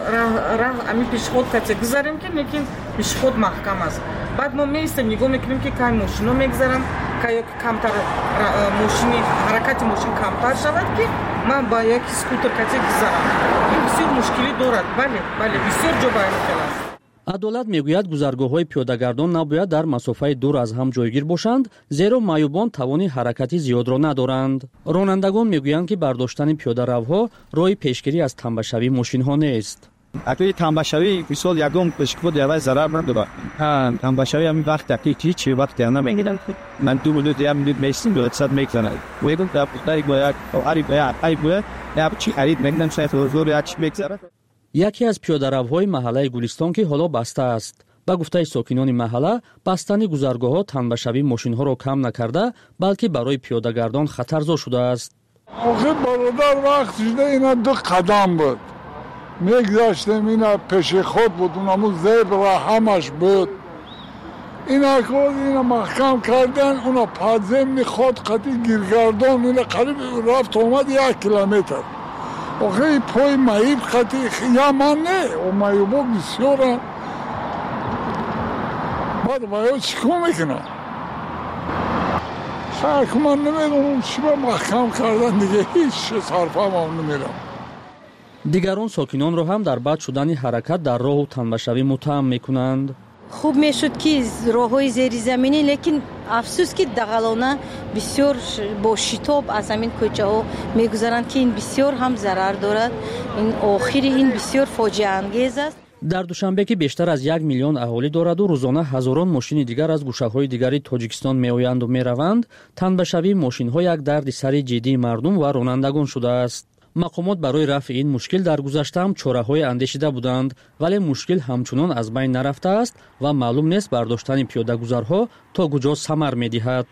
راه همین پیشخود کسی گذاریم که لیکن پیشخود محکم است. بعد ما میستیم نگاه میکنیم که کای ماشینا میگذارن که کمتر ماشینی حرکت ماشین کمتر شود که من با یک اسکوتر کسی گذارم. این بسیار مشکلی دارد. بله بسیار جا باید است. عدالت میگوید گذرگاه‌های پیاده‌گردان نباید در مسافت دور از هم جایگیر باشند، زیرا معیوبان توان حرکتی زیاد را ندارند. رانندگان میگویند که برداشتن پیاده‌روها راه پیشگیری از تنبه‌شوی ماشین‌ها نیست. اگه تنبه‌شوی مثال یکم پیشکود یا ضرر نداره. تنبه‌شوی همین وقت دقیقی چی وقت در نمیگیرن. من 2 منوت یا منوت میستم دو صد میکنه. ویگم در پوتای باید ای باید یا چی خرید میگن شاید حضور یا چی بگذره. یکی از پیاده‌روهای محله گلستان که حالا بسته است. با گفته ساکنان محله، بستن گذرگاه‌ها تنبه‌شوی ماشین‌ها را کم نکرده، بلکه برای پیاده‌گردان خطرزا شده است. آخه برادر وقت شده اینا 2 قدم بود. میگذاشتیم اینا پیش خود بود، اونمو زبر همش بود. اینا محکم کردن، اونا پادزمین خود قطعی گیرگردان، اینا قریب رفت اومد 1 کیلومتر. آخه پای معیب قطعی یا من نه، و معیبا بسیارن. بعد باید چیکار میکنن؟ خیلی من نمیدونم چی با محکم کردن دیگه، هیچ صرفه هم نمیدونم. دیگران ساکنان را هم در بد شدن حرکت در راه و تنبه‌شوی متهم میکنند. خوب میشد که راههای زیر زمینی، لیکن افسوس که دغلانه بسیار با شتاب از همین کوچه ها میگذارند که این بسیار هم ضرر دارد. این آخری این بسیار فاجعه انگیز است. در دوشنبه که بیشتر از 1 میلیون اهالی دارد و روزانه هزاران ماشین دیگر از گوشه‌های دیگری تاجیکستان میآیند و میروند، تنبه‌شوی ماشین‌ها یک درد سر جدی مردم و رانندگان شده است. مقامات برای رفع این مشکل در گذشته هم چاره‌های اندیشیده بودند، ولی مشکل همچنان از بین نرفته است و معلوم نیست برداشتن پیاده‌گذرها تا کجا ثمر می‌دهد.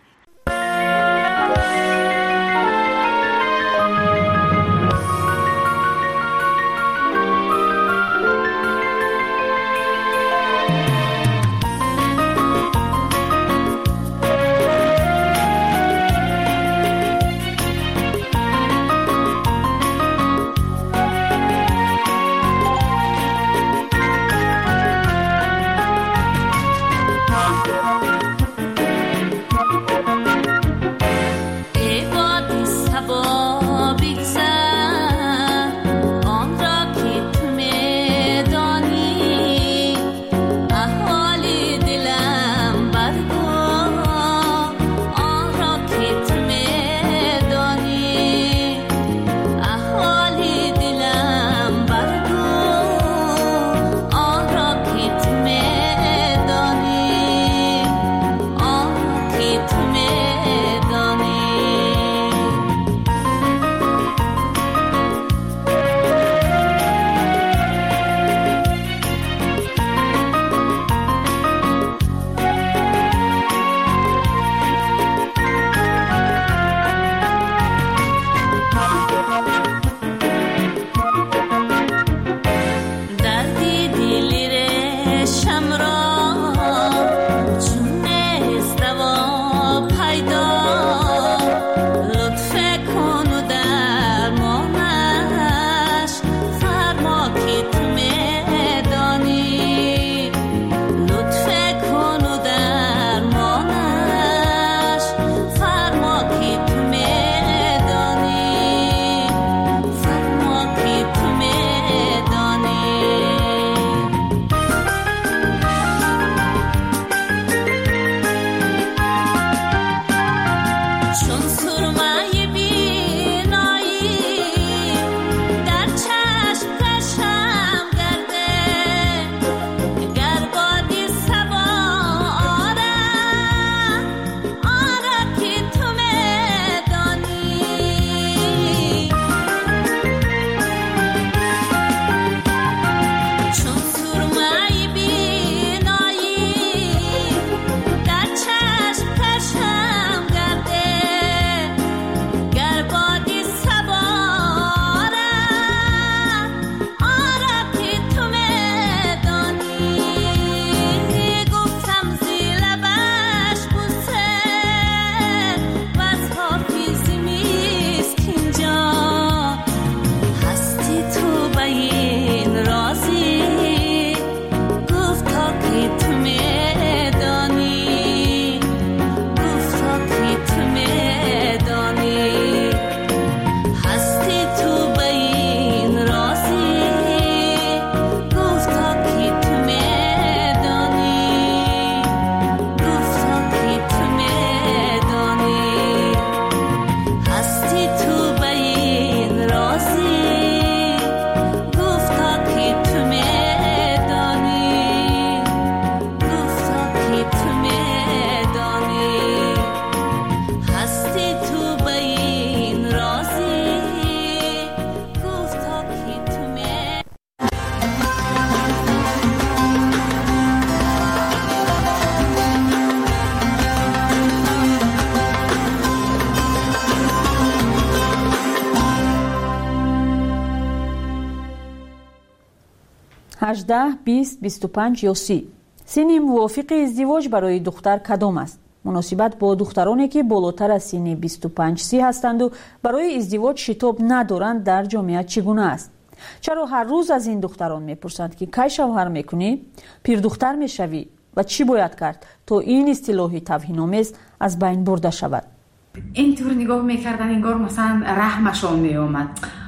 18, 20, 25 یا 30. سن موافق ازدواج برای دختر کدام است؟ مناسبت با دخترانی که بالاتر از سن 25-30 هستند و برای ازدواج شتاب ندارند در جامعه چگونه است؟ چرا هر روز از این دختران میپرسند که کی شوهر میکنی؟ پیر دختر میشوی؟ و چی باید کرد تا این اصطلاح توهین‌آمیز از بین برده شود؟ اینطور نگاه میکردن انگار مثلا رحمشان میومد.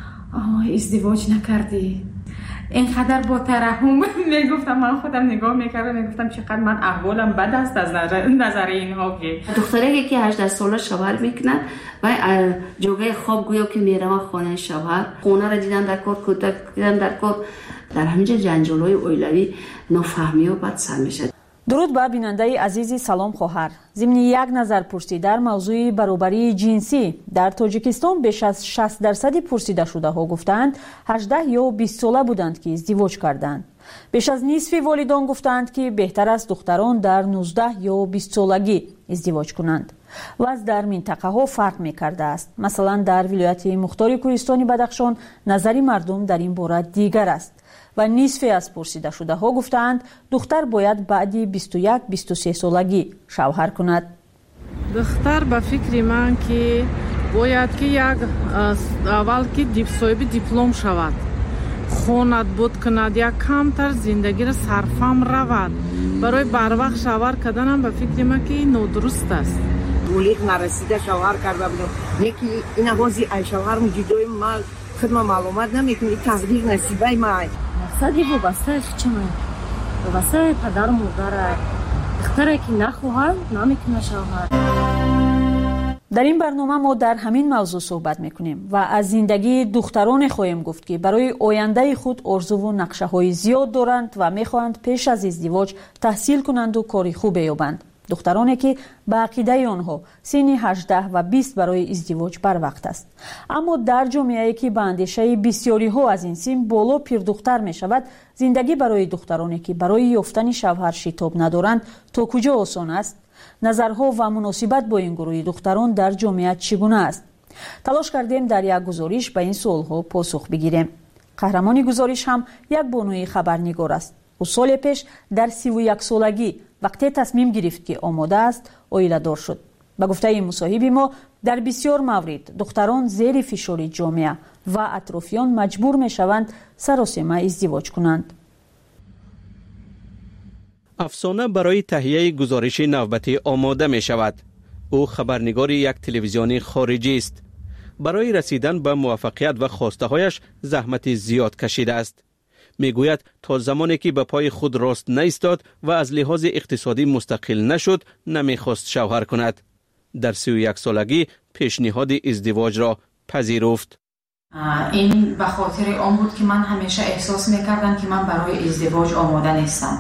ازدواج نکردی؟ اینقدر با ترحم میگفتم. من خودم نگاه میکردم میگفتم چقدر من احوالم بد است از نظر اینها که دختری که 18 ساله شوهر میکنن و جوگه خواب گویا که میرم خانه شوهر، خونه را دیدن در کار، کودک دیدن در کار، در همینجا جنجال‌های اویلوی نفهمی و بد سر میشه. درود بر بیننده عزیز. سلام خواهر. ضمن یک نظرپرسی در موضوع برابری جنسی در تاجیکستان بیش از 60% پرسیده شده ها گفتند 18 یا 20 ساله بودند که ازدواج کردند. بیش از نصف والدان گفتند که بهتر است دختران در 19 یا 20 سالگی ازدواج کنند. وضع در منطقه ها فرق می کرده است. مثلا در ولایت مختار کوهستان بدخشان نظر مردم در این باره دیگر است و نصف از پرسیده شده ها گفتند دختر باید بعد 21-23 سالگی شوهر کند. دختر به فکر من که باید که یک اول که صاحب دیپلم شود، خواند بود کند، یک کمتر زندگی را صرفم رود. برای بر وقت شوهر کردن هم به فکر من که نادرست است. بلیغ نرسیده شوهر کرده بودم. یکی این بازی ای شوهر مجیدوی مال خدمه معلومات نمیکنی، تقدیر نصیبه ما. مقصدی وابسته چه من؟ وابسته پدر مادر. دختری که نخواهد نمیکنه شوهر. در این برنامه ما در همین موضوع صحبت میکنیم و از زندگی دختران خواهیم گفت که برای آینده خود آرزو و نقشه های زیاد دارند و میخواهند پیش از ازدواج تحصیل کنند و کاری خوب یابند. دخترانی که به عقیده آنها سن 18 و 20 برای ازدواج بر وقت است. اما در جامعه‌ای که به اندیشه بسیاری ها از این سن بالا پیر دختر می شود، زندگی برای دخترانی که برای یافتن شوهر شتاب ندارند تا کجا آسان است؟ نظرها و مناسبت با این گروه دختران در جامعه چگونه است؟ تلاش کردیم در یک گزارش به این سوالها پاسخ بگیریم. قهرمان گزارش هم یک بانوی خبرنگار است. او سال پیش در 31 سالگی وقتی تصمیم گرفت که آماده است عائله دار شد. به گفته مصاحب ما در بسیار موارد دختران زیر فشار جامعه و اطرافیان مجبور می شوند سراسیمه ازدواج کنند. افسانه برای تهیه گزارش نوبتی آماده می شود. او خبرنگار یک تلویزیونی خارجی است. برای رسیدن به موفقیت و خواسته هایش زحمت زیاد کشیده است. می گوید تا زمانی که به پای خود راست نایستاد و از لحاظ اقتصادی مستقل نشد نمی خواست شوهر کند. در 31 سالگی پیشنهاد ازدواج را پذیرفت. این به خاطر آن بود که من همیشه احساس میکردم که من برای ازدواج آماده نیستم.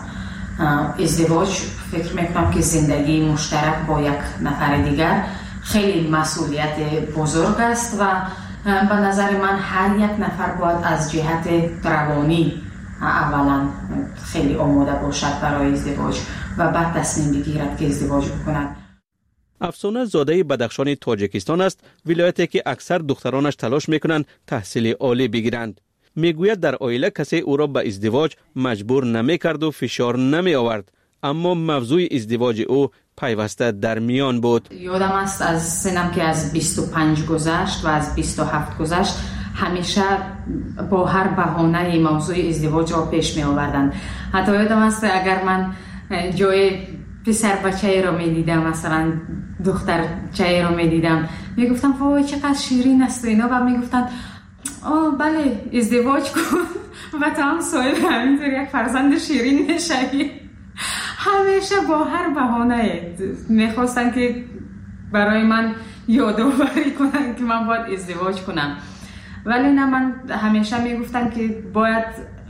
ازدواج فکر میکنم که زندگی مشترک با یک نفر دیگر خیلی مسئولیت بزرگ است و به نظر من هر یک نفر باید از جهت روانی اولا خیلی آماده باشد برای ازدواج و بعد تصمیم بگیرد که ازدواج بکند. افسانه زاده بدخشان تاجیکستان است، ولایتی که اکثر دخترانش تلاش میکنند تحصیل عالی بگیرند. میگوید در عائله کسی او را به ازدواج مجبور نمیکرد و فشار نمی آورد، اما موضوع ازدواج او پیوسته در میان بود. یادم است از سنم که از 25 گذشت و از 27 گذشت همیشه با هر بهانه موضوع ازدواج را پیش می آوردند. حتی یادم است اگر من جای پسر بچه را می دیدم، مثلا دختر چه را می دیدم، می گفتم وای چقدر شیرین است و اینا، و می گفتن بله ازدواج کن و تا هم صاحب همینطور یک فرزند شیرین میشوی. همیشه با هر بهانه میخواستن که برای من یادآوری کنن که من باید ازدواج کنم، ولی نه، من همیشه میگفتم که باید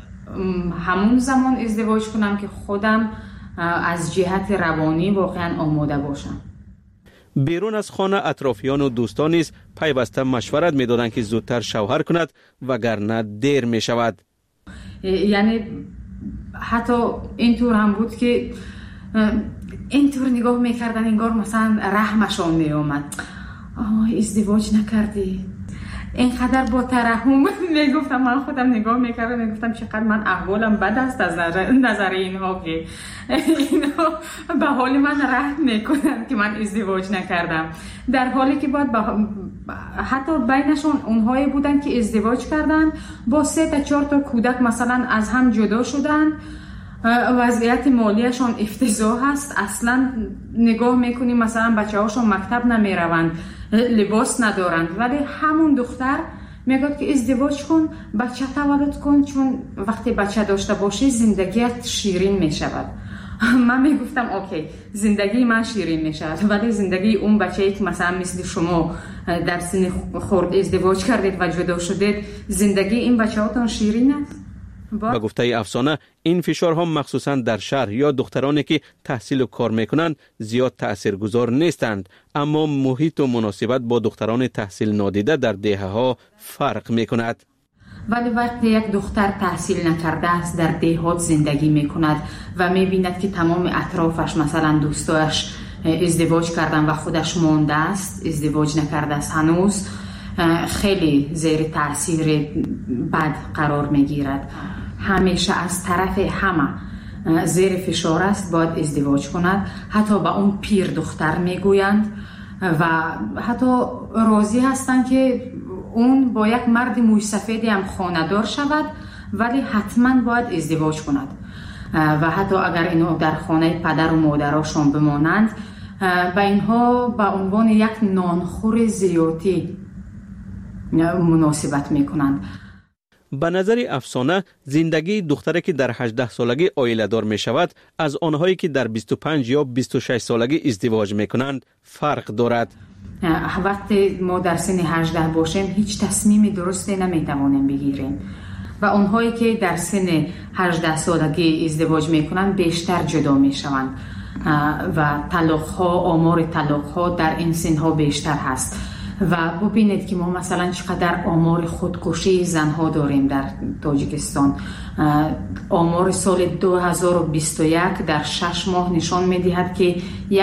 همون زمان ازدواج کنم که خودم از جهت روانی واقعا آماده باشم. بیرون از خانه اطرافیان و دوستان نیز پیوسته مشورت می‌دادند که زودتر شوهر کند وگرنه دیر می‌شود. یعنی حتی اینطور هم بود که اینطور نگاه می‌کردن انگار مثلا رحمشان می‌آمد. ازدواج نکردی، اینقدر با ترحم میگفتم. من خودم نگاه میکردم میگفتم چقدر من احوالم بد است از نظر اینها که اینها به حال من رحم میکنن که من ازدواج نکردم، در حالی که باید حتی بینشون اونهایی بودن که ازدواج کردن با 3 تا 4 تا کودک مثلا از هم جدا شدن، وضعیت مالیشون افتضاح است، اصلا نگاه میکنیم مثلا بچه هاشون مکتب نمیروند، لباس ندارند، ولی همون دختر میگه که ازدواج کن، بچه تولد کن، چون وقتی بچه داشته باشی زندگیت شیرین میشود. من میگفتم اوکی زندگی من شیرین میشود، ولی زندگی اون بچه‌ای که مثلا مثل شما در سن خرد ازدواج کردید و جدا شدید، زندگی این بچه‌هاتون شیرین است؟ با گفته افسانه این فشارها مخصوصا در شهر یا دخترانی که تحصیل و کار میکنند زیاد تاثیرگذار نیستند، اما محیط و مناسبت با دختران تحصیل نادیده در دهه ها فرق میکند. ولی وقتی یک دختر تحصیل نکرده است در دهات زندگی میکند و میبیند که تمام اطرافش مثلا دوستاش ازدواج کردن و خودش مانده است، ازدواج نکرده است هنوز، خیلی زیر تاثیر بد قرار میگیرد. همیشه از طرف همه زیر فشار است باید ازدواج کند. حتی با اون پیر دختر میگویند و حتی راضی هستند که اون با یک مرد موی سفیدی هم خانه‌دار شود، ولی حتما باید ازدواج کند و حتی اگر اینو در خانه پدر و مادرشون بمانند به اینها به عنوان یک نانخور زیاتی مناسبت میکنند. به نظر افسانه زندگی دختری که در 18 سالگی عائله دار می شود از آنهایی که در 25 یا 26 سالگی ازدواج می کنند فرق دارد. وقتی ما در سن 18 باشیم هیچ تصمیمی درستی نمی توانیم بگیریم و آنهایی که در سن 18 سالگی ازدواج می کنند بیشتر جدا می شوند و آمار طلاق ها در این سن ها بیشتر هست. و ببینید که ما مثلا چقدر آمار خودکشی زنها داریم در تاجیکستان. آمار سال 2021 در 6 ماه نشان می‌دهد که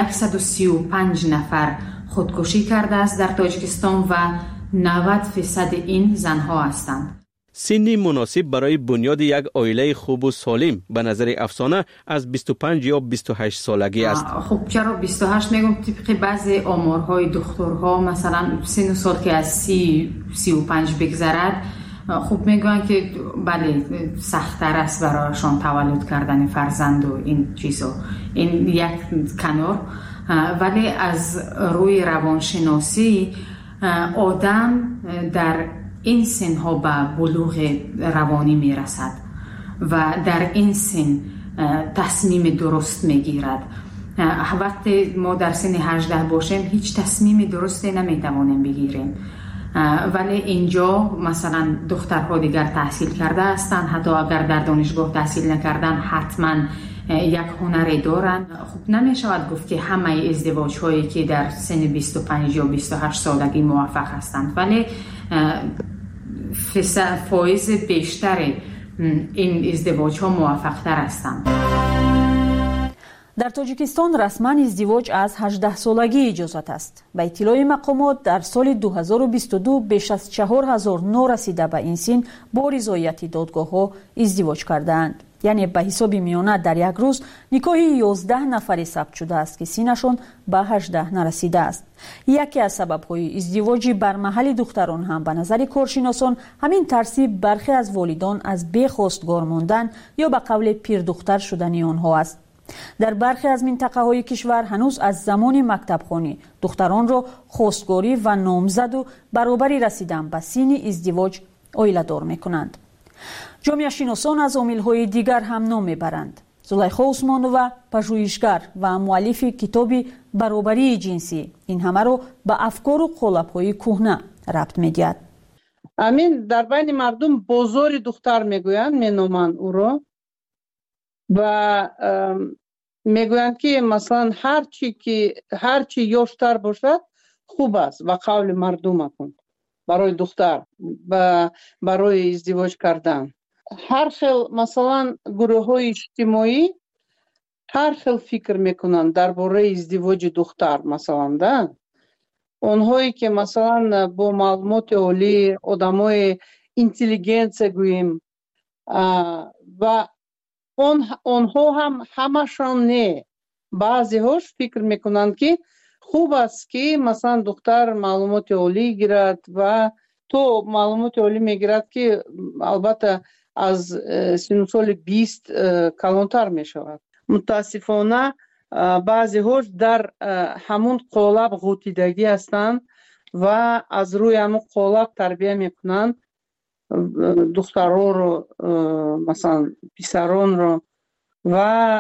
135 نفر خودکشی کرده است در تاجیکستان و 90% این زنها هستند. سنی مناسب برای بنیاد یک عائله خوب و سالم به نظر افسانه از 25 یا 28 سالگی است. خب چرا 28 میگم؟ طبق بعضی آمارهای دکترها مثلا سن و سال که از 30-35 بگذرد، خب میگن که بله سخت‌تر است برایشان تولد کردن فرزند و این چیزا. این یک کنار، ولی از روی روانشناسی آدم در این سن ها به بلوغ روانی میرسد و در این سن تصمیم درست میگیرد. وقتی ما در سن 18 باشیم هیچ تصمیم درستی نمیتوانیم بگیریم، ولی اینجا مثلا دخترها دیگر تحصیل کرده هستند، حتی اگر در دانشگاه تحصیل نکردن حتما یک هنری دارن. خب نمیشود گفت که همه ازدواج هایی که در سن 25 یا 28 سالگی موفق هستند، ولی فایز بیشتر این ازدواج ها موفق تر هستند. در تاجیکستان رسما ازدواج از 18 سالگی اجازت است. به اطلاع مقامات در سال 2022 بیش از 4000 نورسیده به این سن با رضایت دادگاه ها ازدواج کردند. یعنی به حساب میانه در یک روز نکاح 11 نفری ثبت شده است که سنشان به 18 نرسیده است. یکی از سبب‌های ازدواج بر محل دختران هم به نظر کارشناسان همین ترسیب برخی از والدان از بی‌خواستگار ماندن یا به قول پیر دختر شدن آنها است. در برخی از منطقه‌های کشور هنوز از زمان مکتبخوانی دختران را خواستگاری و نامزد و برابری رسیدن به سن ازدواج عائله دار می‌کنند. جامعه شناسان از عامل‌های دیگر هم نام میبرند. زلیخا عثمانووا پژوهشگر و مؤلف کتاب برابری جنسی این همه رو به افکار و قالب‌های کهنه ربط میدهد. امین در بین مردم بازار دختر میگویند، مینامند او را و میگویند که مثلا هر چی یاشتر باشد خوب است و قول مردم کن برای دختر و برای ازدواج کردن. هر خیل مثلا گروه های اجتماعی هر خیل فکر میکنند درباره ازدواج دختر. مثلا ده اونهایی که مثلا با معلومات عالی، آدمای اینتلیجنس گوییم، و اونها هم همشان نه، بعضی هاش فکر میکنند که خوب است که مثلا دختر معلومات عالی گیرد و تو معلومات عالی میگیرد که البته از سن سال 20 کلانتر میشود. متاسفانه بعضی هاش در همون قالب غوطیدگی هستند و از روی همون قالب تربیه میکنند دختران رو، مثلا پسران رو، و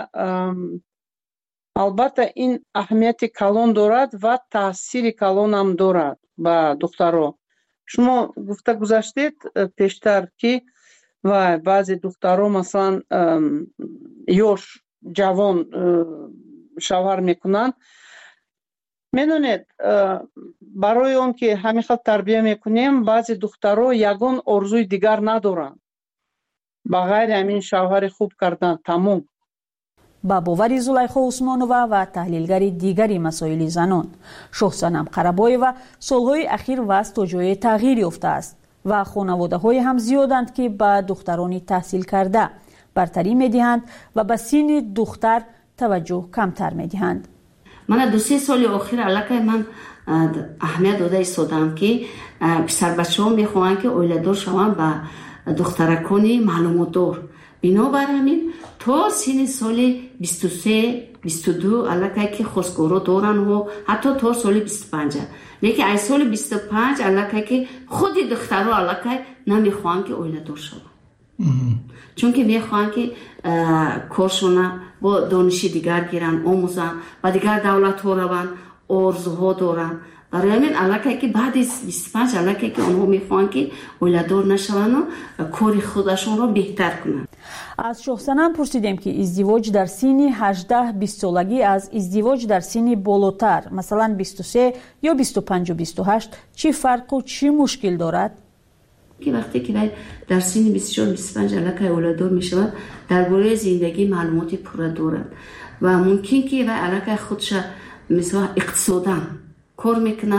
البته این اهمیت کلان دارد و تاثیر کلان هم دارد به دخترها. شما گفته گذاشتید پیشتر که و بعضی دخترها مثلا یوش جوان شوهر میکنن. میدونید برای اون که همین خیلی تربیه میکنیم بعضی دخترها یگان آرزوی دیگر ندارن بغیر همین شوهر خوب کردن تمام. با باور زلیخا عثمانووا و تحلیلگر دیگری مسائل زنان، شخصنم قربایوا سالهای اخیر وضع تا جای تغییر یافته است و خانواده‌های هم زیادند که به دخترانی تحصیل کرده برتری می‌دهند و به سن دختر توجه کمتر می‌دهند. من 2-3 سال اخیر علاقه من اهمیت داده ایستادم که پسر بچه‌ها می‌خواهند که اولادار شوند به دخترکانی معلومات دار. بنابر همین تا سن سال 23-22 علاقه که خواستگارا دارن و حتی تا سال 25. لیکن از سال 25 علاقه که خود دخترها علاقه نمیخوان که اولادار شوند. چون که میخوان که کارشون با دانش دیگر گیرن، آموزن و دیگر دولت ها روند، آرزوها دارن. برای همین علاقه که بعد از 25 علاقه که اونها میخوان که اولادار نشوند و کار خودشون رو بهتر کنند. از شخصنم پرسیدیم که ازدواج در سن 18-20 سالگی از ازدواج در سن بالاتر مثلا 23 یا 25 و 28 چی فرق و چی مشکل دارد؟ که وقتی که در سن 24-25 علاقه اولادار میشود درباره زندگی معلومات پوره دارد و ممکن که علاقه خودش مثلا اقتصاداً کار میکنند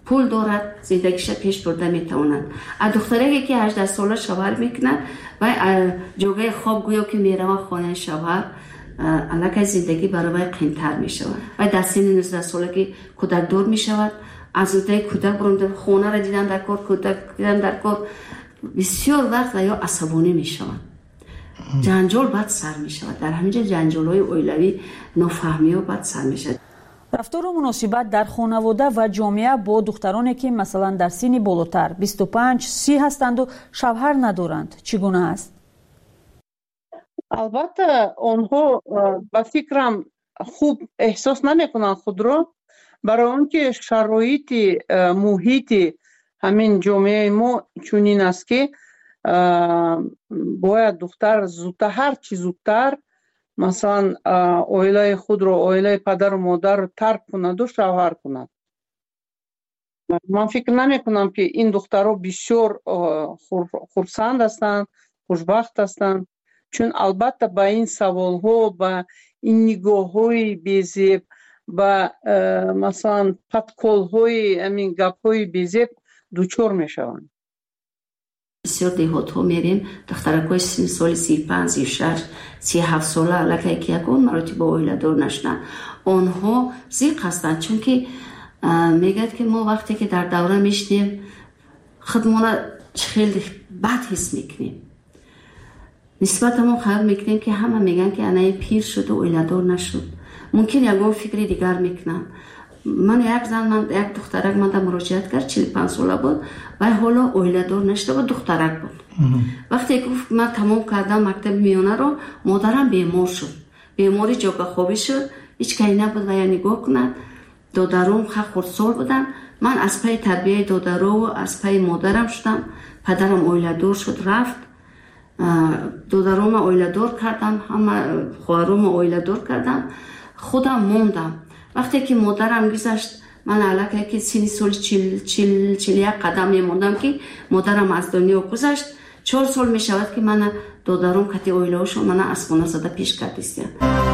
پول دارد زندگیش پیش برده میتواند. از دختری که 18 ساله شوهر میکند و جوگه خواب گویا که میره خانه شوهر علاقه زندگی برای قیمتر میشود و در سن 19 سالگی کودک دار میشود. از اونجای کودک برون خونه را دیدن در کار، کودک دیدن در کار، بسیار وقت یا عصبانی میشود. جنجال بعد سر میشود. در همینجا جنجال‌های اویلوی نافهمی و بعد سر میشود. رفتار و مناسبت در خانواده و جامعه با دخترانی که مثلا در سن بالاتر 25-30 هستند و شوهر ندارند چگونه است؟ البته آنها با فکرم خوب احساس نمیکنند خود را، برای اونکه شرایط محیط همین جامعه ما چنین است که باید دختر زودتر، هر چی زودتر مثلا عائله خود را، عائله پدر و مادر را ترک کند و شوهر کند. من فکر نمی کنم که این دخترها بسیار خرسند هستند، خوشبخت هستند، چون البته با این سوال ها، با این نگاه های بیزیب، با مثلا پتکول های امین گپ های بیزیب دوچار می شوند. بسیار دیهات ها میریم، دخترکای سال 35 36 37 ساله علاقه که یکون مراتب با اویله دار نشدن، آنها زیق هستند، چون که میگد که ما وقتی که در دوره میشنیم خودمون خیلی بد حس میکنیم، نسبت ما خیال میکنیم که همه میگن که انا پیر شد و اویله دار نشد. ممکن یکون فکری دیگر میکنم. من یک دخترک من در مراجعت کرد، 45 ساله بود و حالا اویله دار نشده بود، دخترک بود. وقتی گفت من تمام کردم مکتب میانه رو، مادرم بیمار شد، بیماری جاگه خوابی شد، هیچ کاری نبود و یا نگاه کند. دادرم خردسال بودن، من از پای تربیه دادرو و از پای مادرم شدم. پدرم اویله دار شد رفت، دادرم اویله دار کردم، همه خواهرم اویله دار کردم، خودم موندم. وقتی که مادرم گذشت، من علاقه که سنی سال 41 قدم میموندم که مادرم از دنیا گذشت. 4 سال می شود که من دادرم کتی اویله شو من اسمانه زده پیش کردیستیم.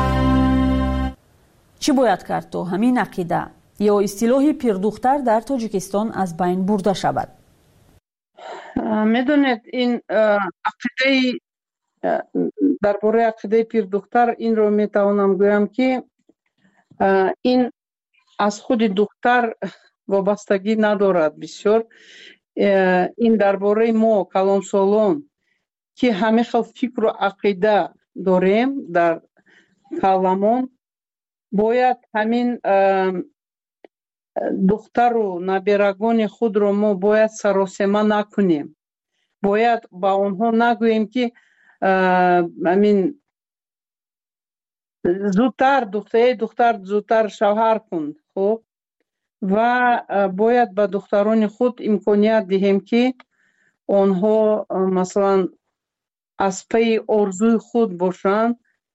چی باید کرد تو همین عقیده یا اصطلاح پیردختر در تاجیکستان از بین برده شود؟ میدونید این عقیده، درباره عقیده پیردختر این رو میتوانم گویم که این از خود دختر وابستگی ندارد. بسیار این درباره ما کلانسالان که همه خیل فکر و عقیده داریم در کلامون، باید همین دختر و نابیرگان خود رو ما باید سراسیمه نکنیم. باید با اونها نگوییم که همین زودتر دختر زودتر شوهر کن. خب و باید با دختران خود امکانیت دهیم که آنها مثلا از پی آرزوی خود باشند،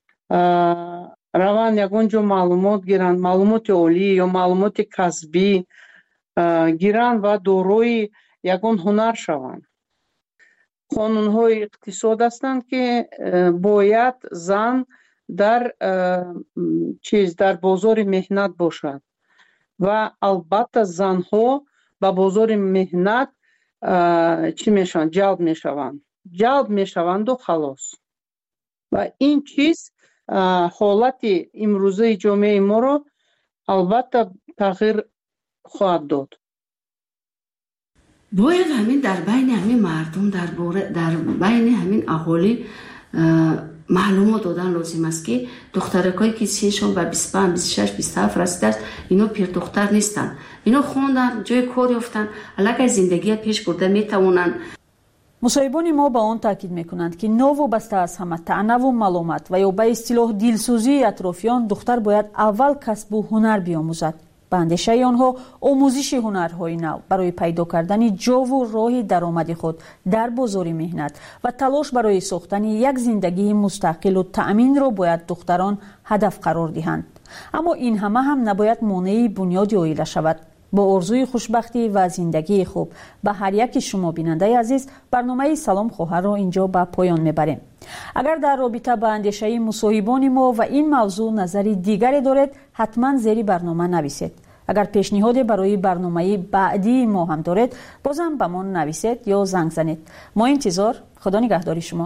روان یگان جا معلومات گیرند، معلومات عالی یا معلومات کسبی گیرند و داروی یگان هنر شوند. قانون‌های اقتصاد هستند که باید زن در بازار مهنت باشد و البته زنها با بازار مهنت چی میشن؟ جلب میشوند و خلاص. و این چیز حالت امروزه جامعه ما رو البته تغییر خواهد داد. باید همین در بین همین مردم، در بین همین اهالی معلومات دادن لازم است که دخترکایی که سنشون به 25 26 27 رسیده است، اینا پیر دختر نیستن، اینا خوندن، جای کار یافتن، علاقه زندگی پیش برده میتوانند. مصاحبان ما با آن تاکید میکنند که نوابسته از همه طعنه و ملامت و یا به اصطلاح دلسوزی اطرافیان، دختر باید اول کسب و هنر بیاموزد. به اندیشه آنها آموزش هنرهای نو برای پیدا کردن جا و راه درآمد خود در بازار مهنت و تلاش برای ساختن یک زندگی مستقل و تأمین را باید دختران هدف قرار دهند. اما این همه هم نباید مانع بنیاد عائله شود. با آرزوی خوشبختی و زندگی خوب به هر یک شما بیننده عزیز، برنامه سلام خواهر را اینجا به پایان میبریم. اگر در رابطه با اندیشه مصاحبان ما و این موضوع نظری دیگری دارید، حتما زیر برنامه نویسید. اگر پیشنهادی برای برنامه بعدی ما هم دارید بازم به ما نویسید یا زنگ زنید. ما انتظار. خدا نگهداری شما.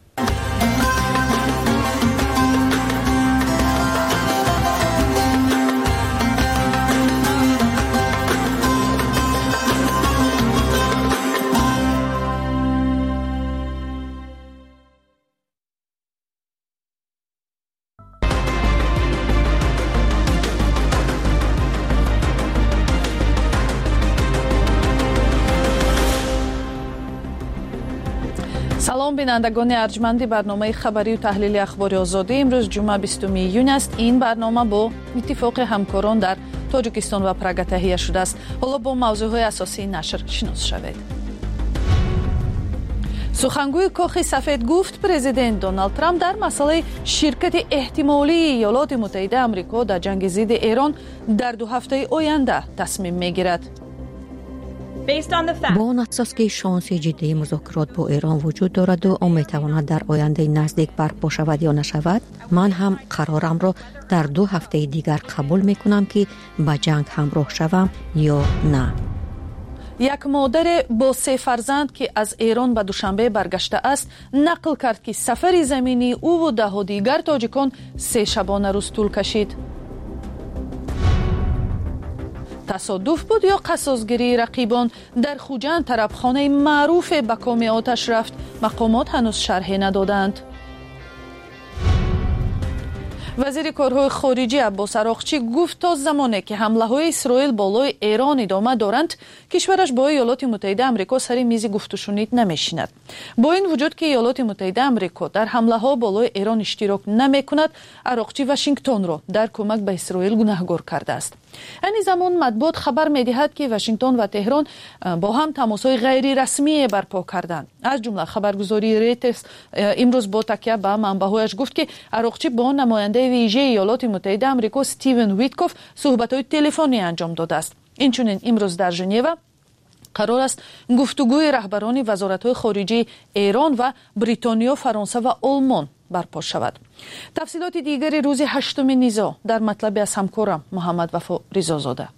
سلام بینندگان ارجمند برنامه خبری و تحلیل اخبار آزادی. امروز جمعه 20 ایون است. این برنامه با اتفاق همکاران در تاجیکستان و پراگ تهیه شده است. حالا با موضوعهای اساسی نشر شناس شوید. سخنگوی کاخ سفید گفت پرزیدنت دونالد ترامپ در مسئله شرکت احتمالی ایالات متحده آمریکا در جنگ ضد ایران در 2 هفته آینده تصمیم میگیرد. با آن اساس که شانس جدی مذاکرات با ایران وجود دارد و آن میتواند در آینده نزدیک برپا شود یا نشود، من هم قرارم را در 2 هفته دیگر قبول میکنم که به جنگ همراه شوم یا نه. یک مادر با 3 فرزند که از ایران به دوشنبه برگشته است نقل کرد که سفر زمینی او و 10 دیگر تاجیکان 3 شبانه روز طول کشید. تصادف بود یا قصاصگیری رقیبان در خوجند طربخانه معروف به کام آتش رفت؟ مقامات هنوز شرحی ندادند. وزیر کارهای خارجه عباس عراقچی گفت تا زمانی که حمله‌های اسرائیل بالای ایران ادامه دارند کشورش با ایالات متحده آمریکا سر میز گفت‌وشنید نمی‌شیند. با این وجود که ایالات متحده آمریکا در حمله‌ها بالای ایران اشتراک نمی‌کند، عراقچی واشنگتن را در کمک به اسرائیل گناهکار کرده است. این زمان مطبوعات خبر می‌دهد که واشنگتن و تهران با هم تماس‌های غیر رسمی برپا کردند. از جمله خبرگزاری ریترز امروز با تکیه به منبع‌هایش گفت که عراقچی با نماینده ویژه ایالات متحده آمریکا استیون ویتکوف صحبت‌های تلفنی انجام داده است. اینچنین امروز در ژنو قرار است گفتگوی رهبران وزارت‌های خارجه ایران و بریتانیا، فرانسه و آلمان برپا شود. تفصیلات دیگری روز 8 نیزا در مطلب از همکارم محمد وفا رضازاده.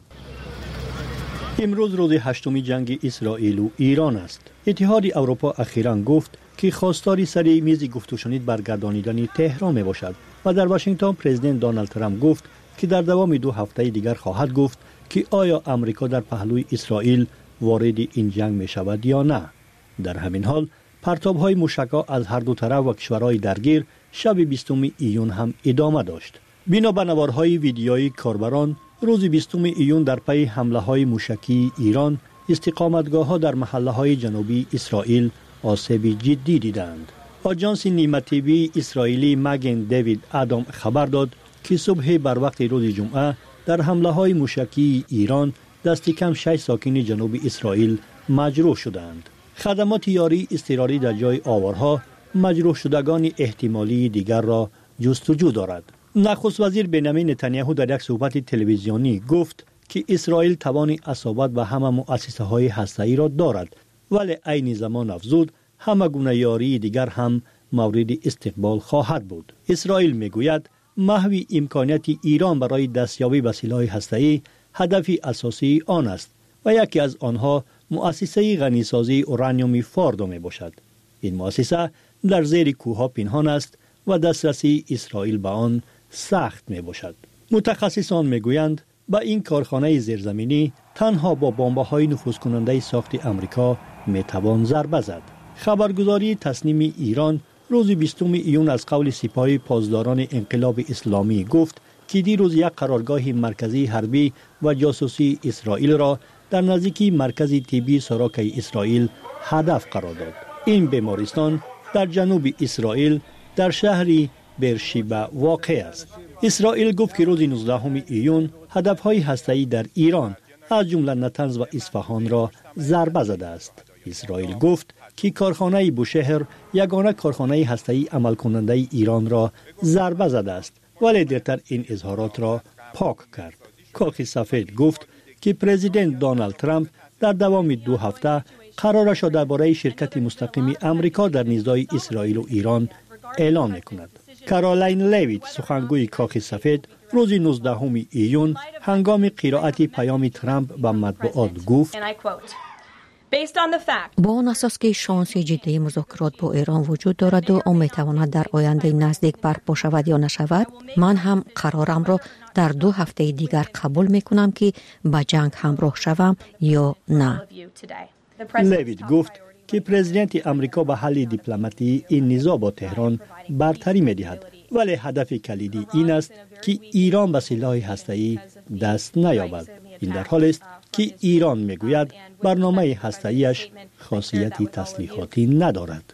امروز روز 8 جنگ اسرائیل و ایران است. اتحاد اروپا اخیراً گفت که خواستار سر میز گفت‌وشنید برگردانیدن تهران می باشد و در واشنگتن پرزیدنت دونالد ترامپ گفت که در دوام 2 هفته دیگر خواهد گفت که آیا آمریکا در پهلوی اسرائیل وارد این جنگ می شود یا نه. در همین حال پرتاب‌های موشک‌ها از هر دو طرف و کشورهای درگیر شب 20 ایون هم ادامه داشت. بنا به نوارهای ویدیویی کاربران روز 20 ایون در پی حمله‌های موشکی ایران استقامتگاه‌ها در محله‌های جنوبی اسرائیل آسیب جدی دیدند. آژانس نیمه تیوی اسرائیلی مگن دیوید آدام خبر داد که صبح بر وقت روز جمعه در حمله‌های موشکی ایران دست کم 6 ساکن جنوب اسرائیل مجروح شدند. خدمات یاری اضطراری در جای آوارها مجروح شدگان احتمالی دیگر را جستجو دارد. نخست وزیر بنیامین نتانیاهو در یک صحبت تلویزیونی گفت که اسرائیل توان اصابت به همه مؤسسه‌های هسته‌ای را دارد، ولی عین زمان افزود همه گونه یاری دیگر هم مورد استقبال خواهد بود. اسرائیل میگوید محو امکانیت ایران برای دستیابی به سلاح هسته‌ای هدف اساسی آن است و یکی از آنها مؤسسه غنیسازی اورانیوم فاردو می باشد. این مؤسسه در زیر کوهها پنهان است و دسترسی اسرائیل به آن سخت می باشد. متخصصان می گویند با این کارخانه زیرزمینی تنها با بمب‌های نفوذ کننده ساخت آمریکا می توان ضربه زد. خبرگزاری تصنیم ایران روز 20 ایون از قول سپاه پاسداران انقلاب اسلامی گفت که دیروز یک قرارگاه مرکزی حربی و جاسوسی اسرائیل را در نزدیکی مرکز طبی ساراک اسرائیل هدف قرار داد. این بیمارستان در جنوب اسرائیل در شهری برشیبه واقع است. اسرائیل گفت که روز 19 ایون هدف‌های هسته‌ای در ایران از جمله نتنز و اصفهان را ضربه زده است. اسرائیل گفت که کارخانه بوشهر یگانه کارخانه هسته‌ای عمل کننده ایران را ضربه زده است، ولی دیرتر این اظهارات را پاک کرد. کاخ سفید گفت که پرزیدنت دونالد ترامپ در دوام 2 هفته قرارش را درباره شرکت مستقیم امریکا در نزاع اسرائیل و ایران اعلام می‌کند. کارولین لیویت سخنگوی کاخ سفید روز 19 ایون هنگام قرائت پیام ترامپ به مطبوعات گفت با آن اساس که شانس جدی مذاکرات با ایران وجود دارد و می تواند در آینده نزدیک برپا شود یا نشود، من هم قرارم را در 2 هفته دیگر قبول می کنم که به جنگ همراه شوم یا نه. لیویت گفت که پرزیدنت امریکا به حل دیپلماتی این نزاع با تهران برتری می دهد، ولی هدف کلیدی این است که ایران به سلاح هسته‌ای دست نیابد. این در حالی است که ایران میگوید برنامه هسته‌ایش خاصیت تسلیحاتی ندارد.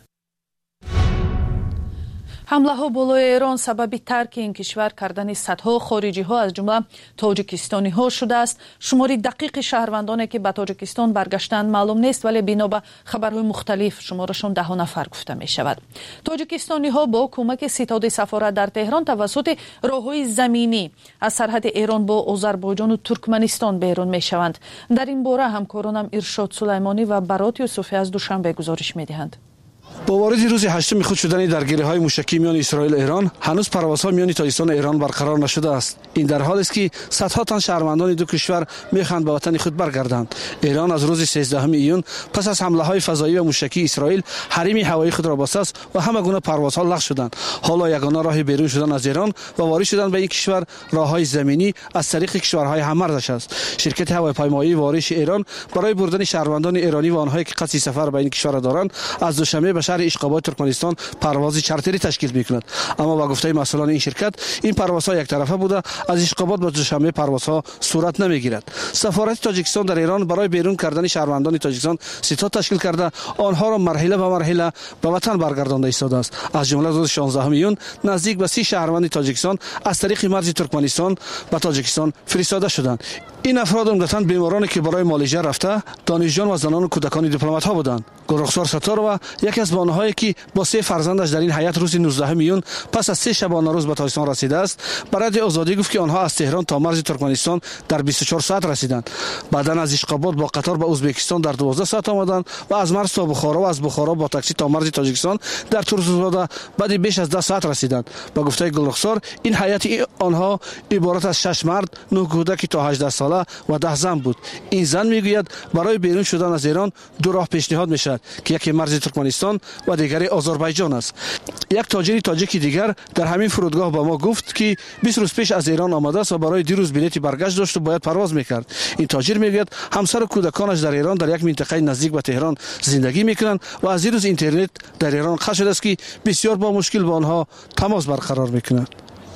ҳамлаҳо болои эрон сабаби тарки ин кишвар кардани садҳо хориҷиҳо аз ҷумла тоҷикистониҳо шудааст. шумори дақиқи шаҳрвандоне ки ба тоҷикистон баргаштаанд маълум нест, вале бино ба хабарҳои мухталиф шуморашон 10 нафар гуфта мешавад. тоҷикистониҳо бо кӯмаки ситоди сафорат дар теҳрон тавассути роҳҳои заминӣ аз сарҳади эрон бо озарбойҷону туркманистон берун мешаванд. дар ин бора ҳамкоронам иршод сулаймонӣ ва барот юсуфӣ аз душанбе гузориш медиҳанд. با وارد روز هشتم خود شدن درگیری‌های موشکی میان اسرائیل و ایران، هنوز پروازها میان تاجیکستان و ایران برقرار نشده است. این در حالی است که صدها تن شهروندان دو کشور می‌خواهند به وطن خود برگردند. ایران از روز 13 ایون پس از حمله‌های فضایی و موشکی اسرائیل حریم هوایی خود را بسته است و همه گونه پروازها لغو شدند. حالا یگانه راه بیرون شدن از ایران و وارد شدن به این کشور راههای زمینی از طریق کشورهای هم‌مرز است. شرکت هواپیمایی واریش ایران برای بردن شهروندان ایرانی و آنهایی که قصد سفر به این کشور دارند از دوشنبه به شهر اشقاباد ترکمنستان پرواز چارتری تشکیل می‌کند. اما با گفته مسئولان این شرکت این پروازها یک طرفه بوده، از اشقاباد به دوشنبه پروازها صورت نمیگیرد. سفارت تاجیکستان در ایران برای بیرون کردن شهروندان تاجیکستان ستاد تشکیل کرده آنها را مرحله به مرحله به وطن برگردانده ایستاده است. از جمله روز 16 میون نزدیک به 30 شهروند تاجیکستان از طریق مرز ترکمنستان به تاجیکستان فرستاده شدند. این افراد عمدتاً بیمارانی که برای معالجه رفته، دانشجویان و زنان و کودکان دیپلمات‌ها بودند. گلرخسار ستارова یکی از بانوهایی که با 3 فرزندش در این هیئت روز 19 میون پس از 3 شبانه روز به تاجیکستان رسیده است، برای آزادی گفت که آنها از تهران تا مرز ترکمنستان در 24 ساعت رسیدند. بعداً از اشقاباد با قطار به ازبکستان در 12 ساعت آمدند و از مرز تا بخارا و از بخارا با تاکسی تا مرز تاجیکستان در تورزاده بعد بیش از 10 ساعت رسیدند. با گفته گلرخسار این هیئت آنها عبارت از 6 مرد، 9 کودک تا 18 ساله و 10 زن بود. این زن میگوید برای بیرون شدن از ایران 2 راه پیشنهاد میشد که یکی مرز ترکمنستان و دیگری آذربایجان است. یک تاجر تاجیک دیگر در همین فرودگاه با ما گفت که 20 روز پیش از ایران آمده است و برای 2 روز بلیط برگشت داشت و باید پرواز میکرد. این تاجر میگوید همسر و کودکانش در ایران در یک منطقه نزدیک به تهران زندگی میکنند و از روز اینترنت در ایران قطع شده است که بسیار با مشکل با آنها تماس برقرار میکنند.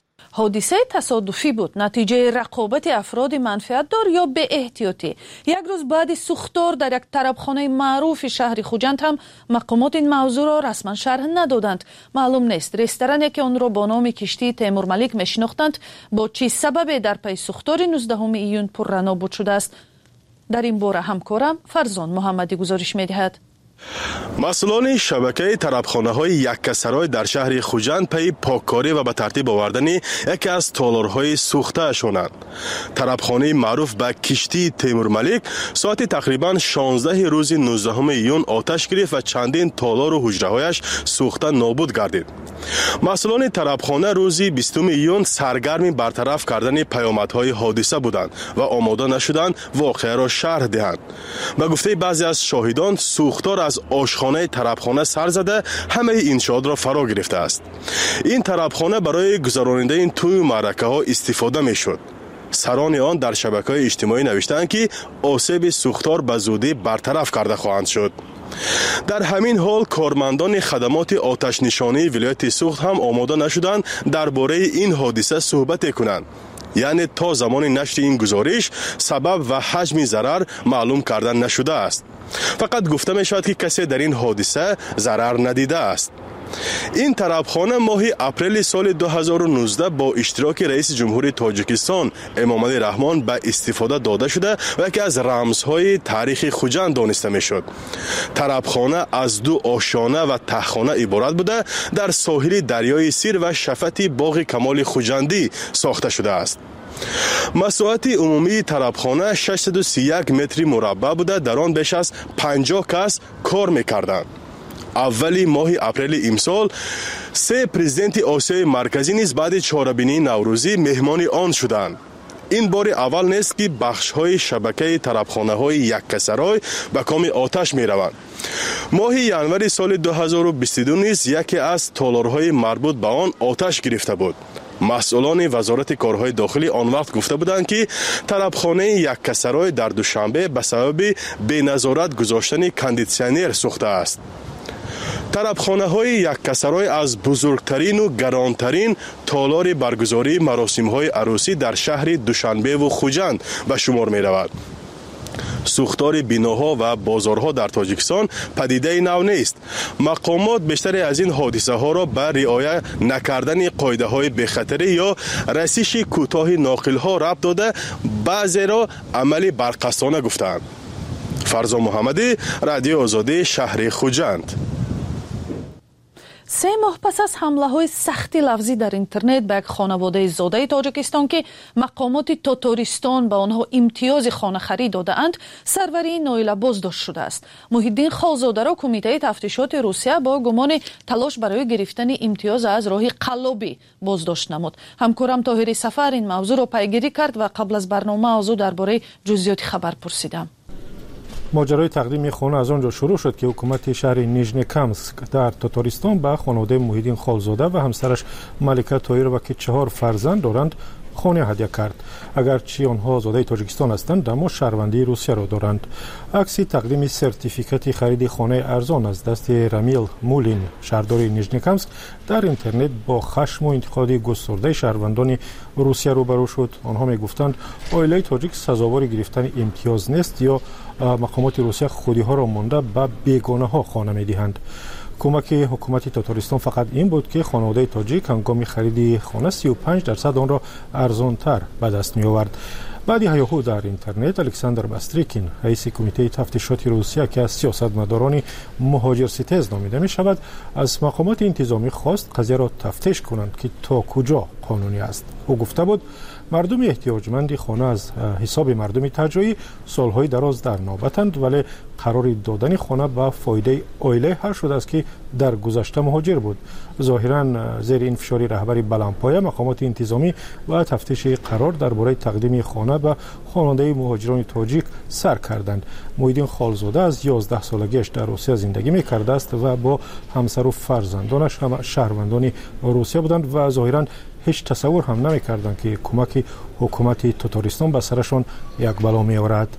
حادثه تصادفی بود، نتیجه رقابت افراد منفعتدار یا به احتیاطی. یک روز بعد سوختار در یک طربخانه معروف شهر خوجند هم مقامات این موضوع را رسما شرح ندادند. معلوم نیست رستورانی که آن را با نام کشتی تیمور ملیک میشناختند با چه سبب در پی سوختار 19 ایون پر نابود شده است. در این باره همکارم فرزان محمدی گزارش می‌دهد. مسئولان شبکه طربخانه‌های یککسرای در شهر خوجند پی پاککاری و به ترتیب آوردن یکی از تالارهای سوخته شدند. طربخانه معروف به کشتی تیمور ملیک ساعت تقریبا 16 روز 19 ایون آتش گرفت و چندین تالار و حجره‌هایش سوخته نابود گردید. مسئولان طربخانه روز 20 ایون سرگرم برطرف کردن پیامدهای حادثه بودند و آماده نشدند واقعه را شرح دهند. به گفته بعضی از شاهدان سوختار از آشخانه طربخانه سر زده همه انشاءات را فرا گرفته است. این طربخانه برای گذراندن توی معرکه ها استفاده می شد. سران آن در شبکه‌های اجتماعی نوشتند که آسیب سوختار به زودی برطرف کرده خواهند شد. در همین حال کارمندان خدمات آتش نشانی ولایت سوخت هم آماده نشدند درباره این حادثه صحبت کنند. یعنی تا زمان نشر این گزارش سبب و حجم ضرر معلوم کردن نشده است. فقط گفته می شود که کسی در این حادثه ضرر ندیده است. این طربخانه ماه اپریل سال 2019 با اشتراک رئیس جمهور تاجیکستان امامعلی رحمان به استفاده داده شده و یکی از رمزهای تاریخ خوجند دانسته می شد. طربخانه از 2 آشیانه و تخانه عبارت بوده در ساحل دریای سیر و شفت باغ کمال خوجندی ساخته شده است. مساحت عمومی طربخانه 631 متر مربع بوده، در آن بیش از 50 کس کار می‌کردند. اولی ماه اپریل امسال 3 پرزیدنت آسیای مرکزی نیز بعد چهاربینی نوروزی مهمان آن شدند. این بار اول نیست که بخش‌های شبکه طربخانه‌های یکسرای به کام آتش می‌روند. ماه ینوری سال 2022 نیز یکی از تالارهای مربوط به آن آتش گرفته بود. مسئولان وزارت کارهای داخلی آن وقت گفته بودند که طربخانه یکسرای در دوشنبه به سبب بی‌نظارت گذاشتن کاندیسیونر سوخته است. طربخانه‌های یکسرای از بزرگترین و گرانترین تالار برگزاری مراسم‌های عروسی در شهر دوشنبه و خوجند به شمار می‌رود. سوختار بیناها و بازارها در تاجیکستان پدیده نو نیست. مقامات بیشتر از این حادثه ها را به رعایت نکردن قاعده های بخطری یا رسیش کوتاه ناقل ها ربط داده، بعضی را عملی برقصانه گفتند. فرزا محمدی، رادیو آزادی، شهر خوجند. 3 ماه پس از حمله‌های سختی لفظی در اینترنت به یک خانواده زاده تاجیکستان که مقامات تاتارستان به آنها امتیاز خانه خرید داده‌اند، سروری این عائله بازداشت شده است. محیدین خالزاده را کمیته تفتیشات روسیه با گمان تلاش برای گرفتن امتیاز از راه قلابی بازداشت نمود. همکارم طاهری سفر این موضوع را پیگیری کرد و قبل از برنامه از او درباره جزئیات خبر پرسیدم. ماجرای تقدیم خانه از آنجا شروع شد که حکومت شهر نیژنکامسک در تاتارستان به خانواده محیدین خالزاده و همسرش ملکه طاهرova که 4 فرزند دارند خانه هدیه کرد. اگرچه آنها زاده تاجیکستان هستند اما شهروندی روسیه را دارند. عکس تقدیم سرتیفیکات خرید خانه ارزان از دست رامیل مولین شهردار نیژنکامسک در اینترنت با خشم و انتقاد گسترده شهروندان روسیه روبرو شد. آنها میگفتند عائله تاجیک سزاوار گرفتن امتیاز نیست یا مقامات روسیه خودی ها را مانده به بیگانه ها خانه میدهند. کمک حکومت تاتارستان فقط این بود که خانواده تاجیک هنگام خرید خانه 35% آن را ارزانتر به دست می آورد. بعدی هیاهو در اینترنت الکساندر باستریکین رئیس کمیته تفتیشات روسیه که از سیاستمداران مهاجر ستیز نامیده می شود از مقامات انتظامی خواست قضیه را تفتیش کنند که تا کجا قانونی است. او گفته بود مردم احتیاجمند خانه از حساب مردم تجاری سالهای دراز در نوبتند، ولی قرار دادن خانه به فایده عائله هر شده است که در گذشته مهاجر بود. ظاهرا زیر این فشار رهبری بلندپایه مقامات انتظامی و تفتیش قرار درباره تقدیم خانه به خانواده مهاجران تاجیک سر کردند. محیدین خالزاده از 11 سالگیش در روسیه زندگی می‌کرده است و با همسر و فرزندانش هم شهروندان روسیه بودند و ظاهرا هیچ تصور هم نمی‌کردند که کمک حکومت تاتارستان به سرشان یک بلا می‌آورد.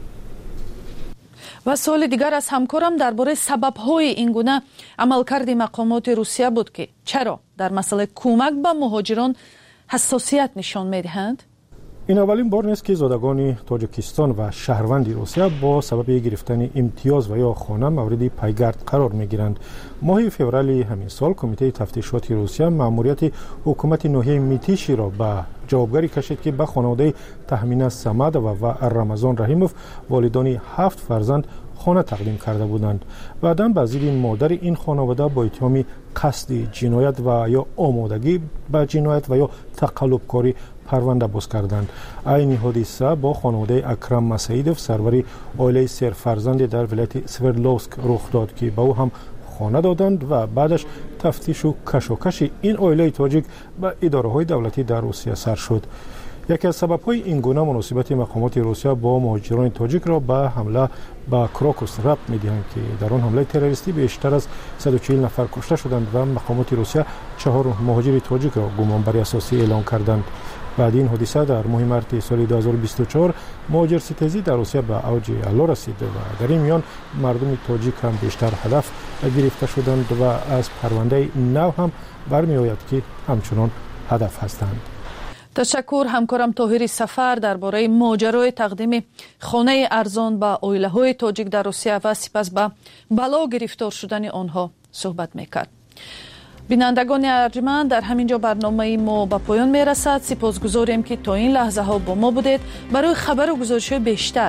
و سوال دیگر از همکارم درباره سبب‌های این گونه عملکرد مقامات روسیه بود که چرا در مسئله کمک به مهاجران حساسیت نشان می‌دهند؟ این اولین بار نیست که زادگان تاجیکستان و شهروند روسیه با سبب گرفتن امتیاز و یا خانه مورد پیگرد قرار می‌گیرند. ماه فوریه همین سال کمیته تفتیشات روسیه مأموریت حکومت ناحیه میتیشی را به جوابگری کشید که به خانواده تهمینه سمدووا و رمضان رحیموف والدان 7 فرزند خانه تقدیم کرده بودند. بعداً بعضی مادر این خانواده با اتهام قصد جنایت و یا آمادگی به جنایت و یا تقلبکاری پرونده باز کردند. این حادثه با خانواده اکرم مسعیدوف سروری عائله 3 فرزند در ولایت سوردلوفسک رخ داد که به او هم خانه دادند و بعدش تفتیش و کشاکش این عائله تاجیک به اداره‌های دولتی در روسیه سر شد. یکی از سبب‌های این گونه مناسبت مقامات روسیه با مهاجران تاجیک را به حمله به کراکوس ربط می‌دهند که در آن حمله تروریستی بیشتر از 140 نفر کشته شدند و مقامات روسیه 4 مهاجر تاجیک را گمانبری اساسی اعلام کردند. بعد این حادثه در ماه مارس سال 2024 مهاجر ستیزی در روسیه به اوج علا رسید و در این میان مردم تاجیک هم بیشتر هدف گرفته شدند و از پرونده نو هم برمی آید که همچنان هدف هستند. تشکر همکارم طاهری سفر درباره ماجرای تقدیم خانه ارزان به عائله‌های تاجیک در روسیه و سپس به بلا گرفتار شدن آنها صحبت میکرد. بینندگان ارجمند، در همینجا برنامه ما به پایان میرسد. سپاسگزاریم که تا این لحظه ها با ما بودید. برای خبر و گزارش بیشتر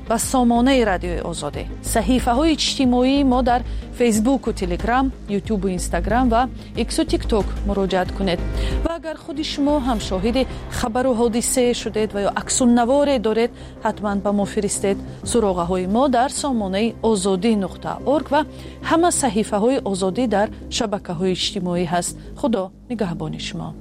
به سامانه رادیوی آزادی. صحیفه های اجتماعی ما در فیسبوک و تلگرام، یوتیوب و اینستاگرام و ایکس و تیک توک مراجعه کنید. و اگر خود شما هم شاهد خبر و حادثه شدید و یا عکس النوار دارید، حتما به ما فرستید. سراغ های ما در سامانه azadi.org و همه صحیفه های آزادی در شبکه های اجتماعی هست. خدا نگهبان شما.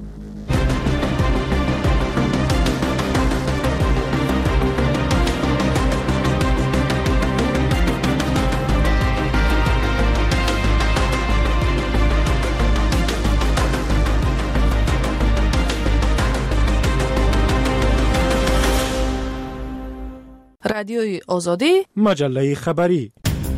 رادیوی آزادی، مجله خبری.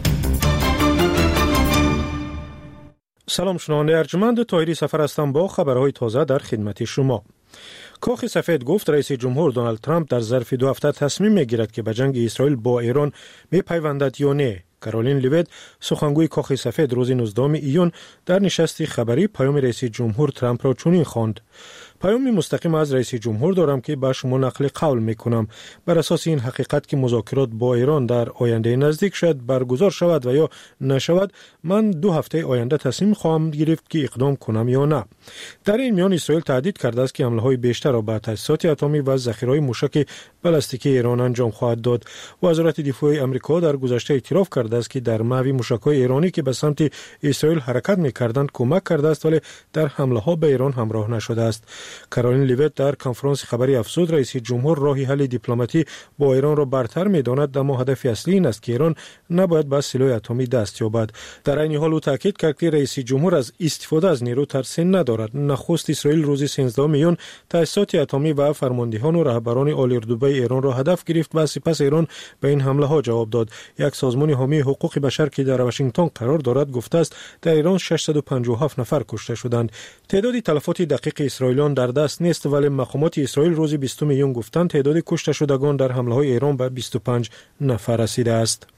سلام شنونده ارجمند، طاهری سفر هستم با خبرهای تازه در خدمت شما. کاخ سفید گفت رئیس جمهور دونالد ترامپ در ظرف 2 هفته تصمیم میگیرد که به جنگ اسرائیل با ایران میپیوندد یا نه. کارولین لیویت، سخنگوی کاخ سفید، روز 19 ایون در نشست خبری پیام رئیس جمهور ترامپ را چنین خواند: پیام مستقیم از رئیس جمهور دارم که به شما نقل قول میکنم. بر اساس این حقیقت که مذاکرات با ایران در آینده نزدیک شاید برگزار شود و یا نشود، من 2 هفته آینده تصمیم خواهم گرفت که اقدام کنم یا نه. در این میان اسرائیل تهدید کرده است که حمله‌های بیشتر را به تاسیسات اتمی و ذخیره‌های موشک بالستیکی ایران انجام خواهد داد. وزارت دفاع آمریکا در گذشته اعتراف کرده است که در محو موشک‌های ایرانی که به سمت اسرائیل حرکت می‌کردند کمک کرده است، ولی در حمله‌ها به ایران همراه نشده است. کارولین لیویت در کنفرانس خبری افزود رئیس جمهور راه حل دیپلماتی با ایران را برتر می‌داند، اما هدف اصلی این است که ایران نباید به سلاح اتمی دست یابد. در این حال او تاکید کرد که رئیس جمهور از استفاده از نیرو ترسی ندارد. نخست اسرائیل روز 13 میون تاسیسات اتمی و فرماندهان و رهبران اردوگاه ایران را هدف گرفت و سپس ایران به این حمله ها جواب داد. یک سازمان حامی حقوق بشر که در واشنگتن قرار دارد گفته است در ایران 657 نفر کشته شدند. تعداد تلفات دقیق اسرائیلیان در دست نیست، ولی مقامات اسرائیل روز 20 میون گفتند تعداد کشته شدگان در حمله‌های ایران به 25 نفر رسیده است.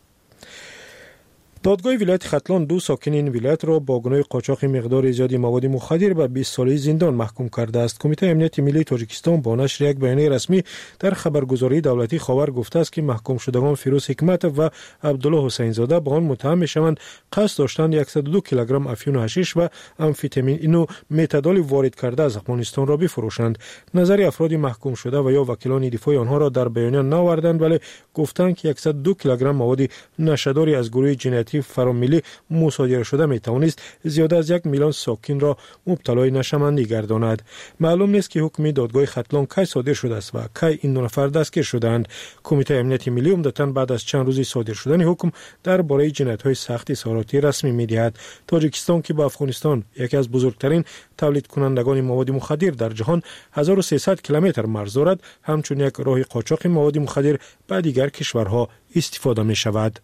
دادگاه ولایت ختلان 2 ساکن این ولایت را با گناه قاچاق مقدار زیادی مواد مخدر به 20 ساله زندان محکوم کرده است. کمیته امنیت ملی تاجیکستان با نشر یک بیانیه رسمی در خبرگزاری دولتی خاور گفته است که محکوم شدگان فیروز حکمت و عبدالله حسین زاده به آن متهم میشوند قصد داشتند 102 کیلوگرم افیون و حشیش و امفتامین و متادول وارد کرده از افغانستان را بفروشند. نظر افراد محکوم شده و یا وکیلان دفاع آنها را در بیانیه نآوردند، ولی گفتند که 102 کیلوگرم مواد نشاداری از گروه جنایتی فراملی مصادره شده می توانست زیاده از 1 میلیون ساکن را مبتلای نشمندی گرداند. معلوم نیست که حکم دادگاه ختلان کی صادر شده است و کی این 2 نفر دستگیر شدند. کمیته امنیت ملی عمدتاً بعد از چند روزی صادر شدن حکم درباره جنایت‌های سخت اظهاراتی رسمی می‌دهد. تاجیکستان که با افغانستان یکی از بزرگترین تولید کنندگان مواد مخدر در جهان 1300 کیلومتر مرز دارد، همچون یک راه قاچاق مواد مخدر به دیگر کشورها استفاده می‌شود.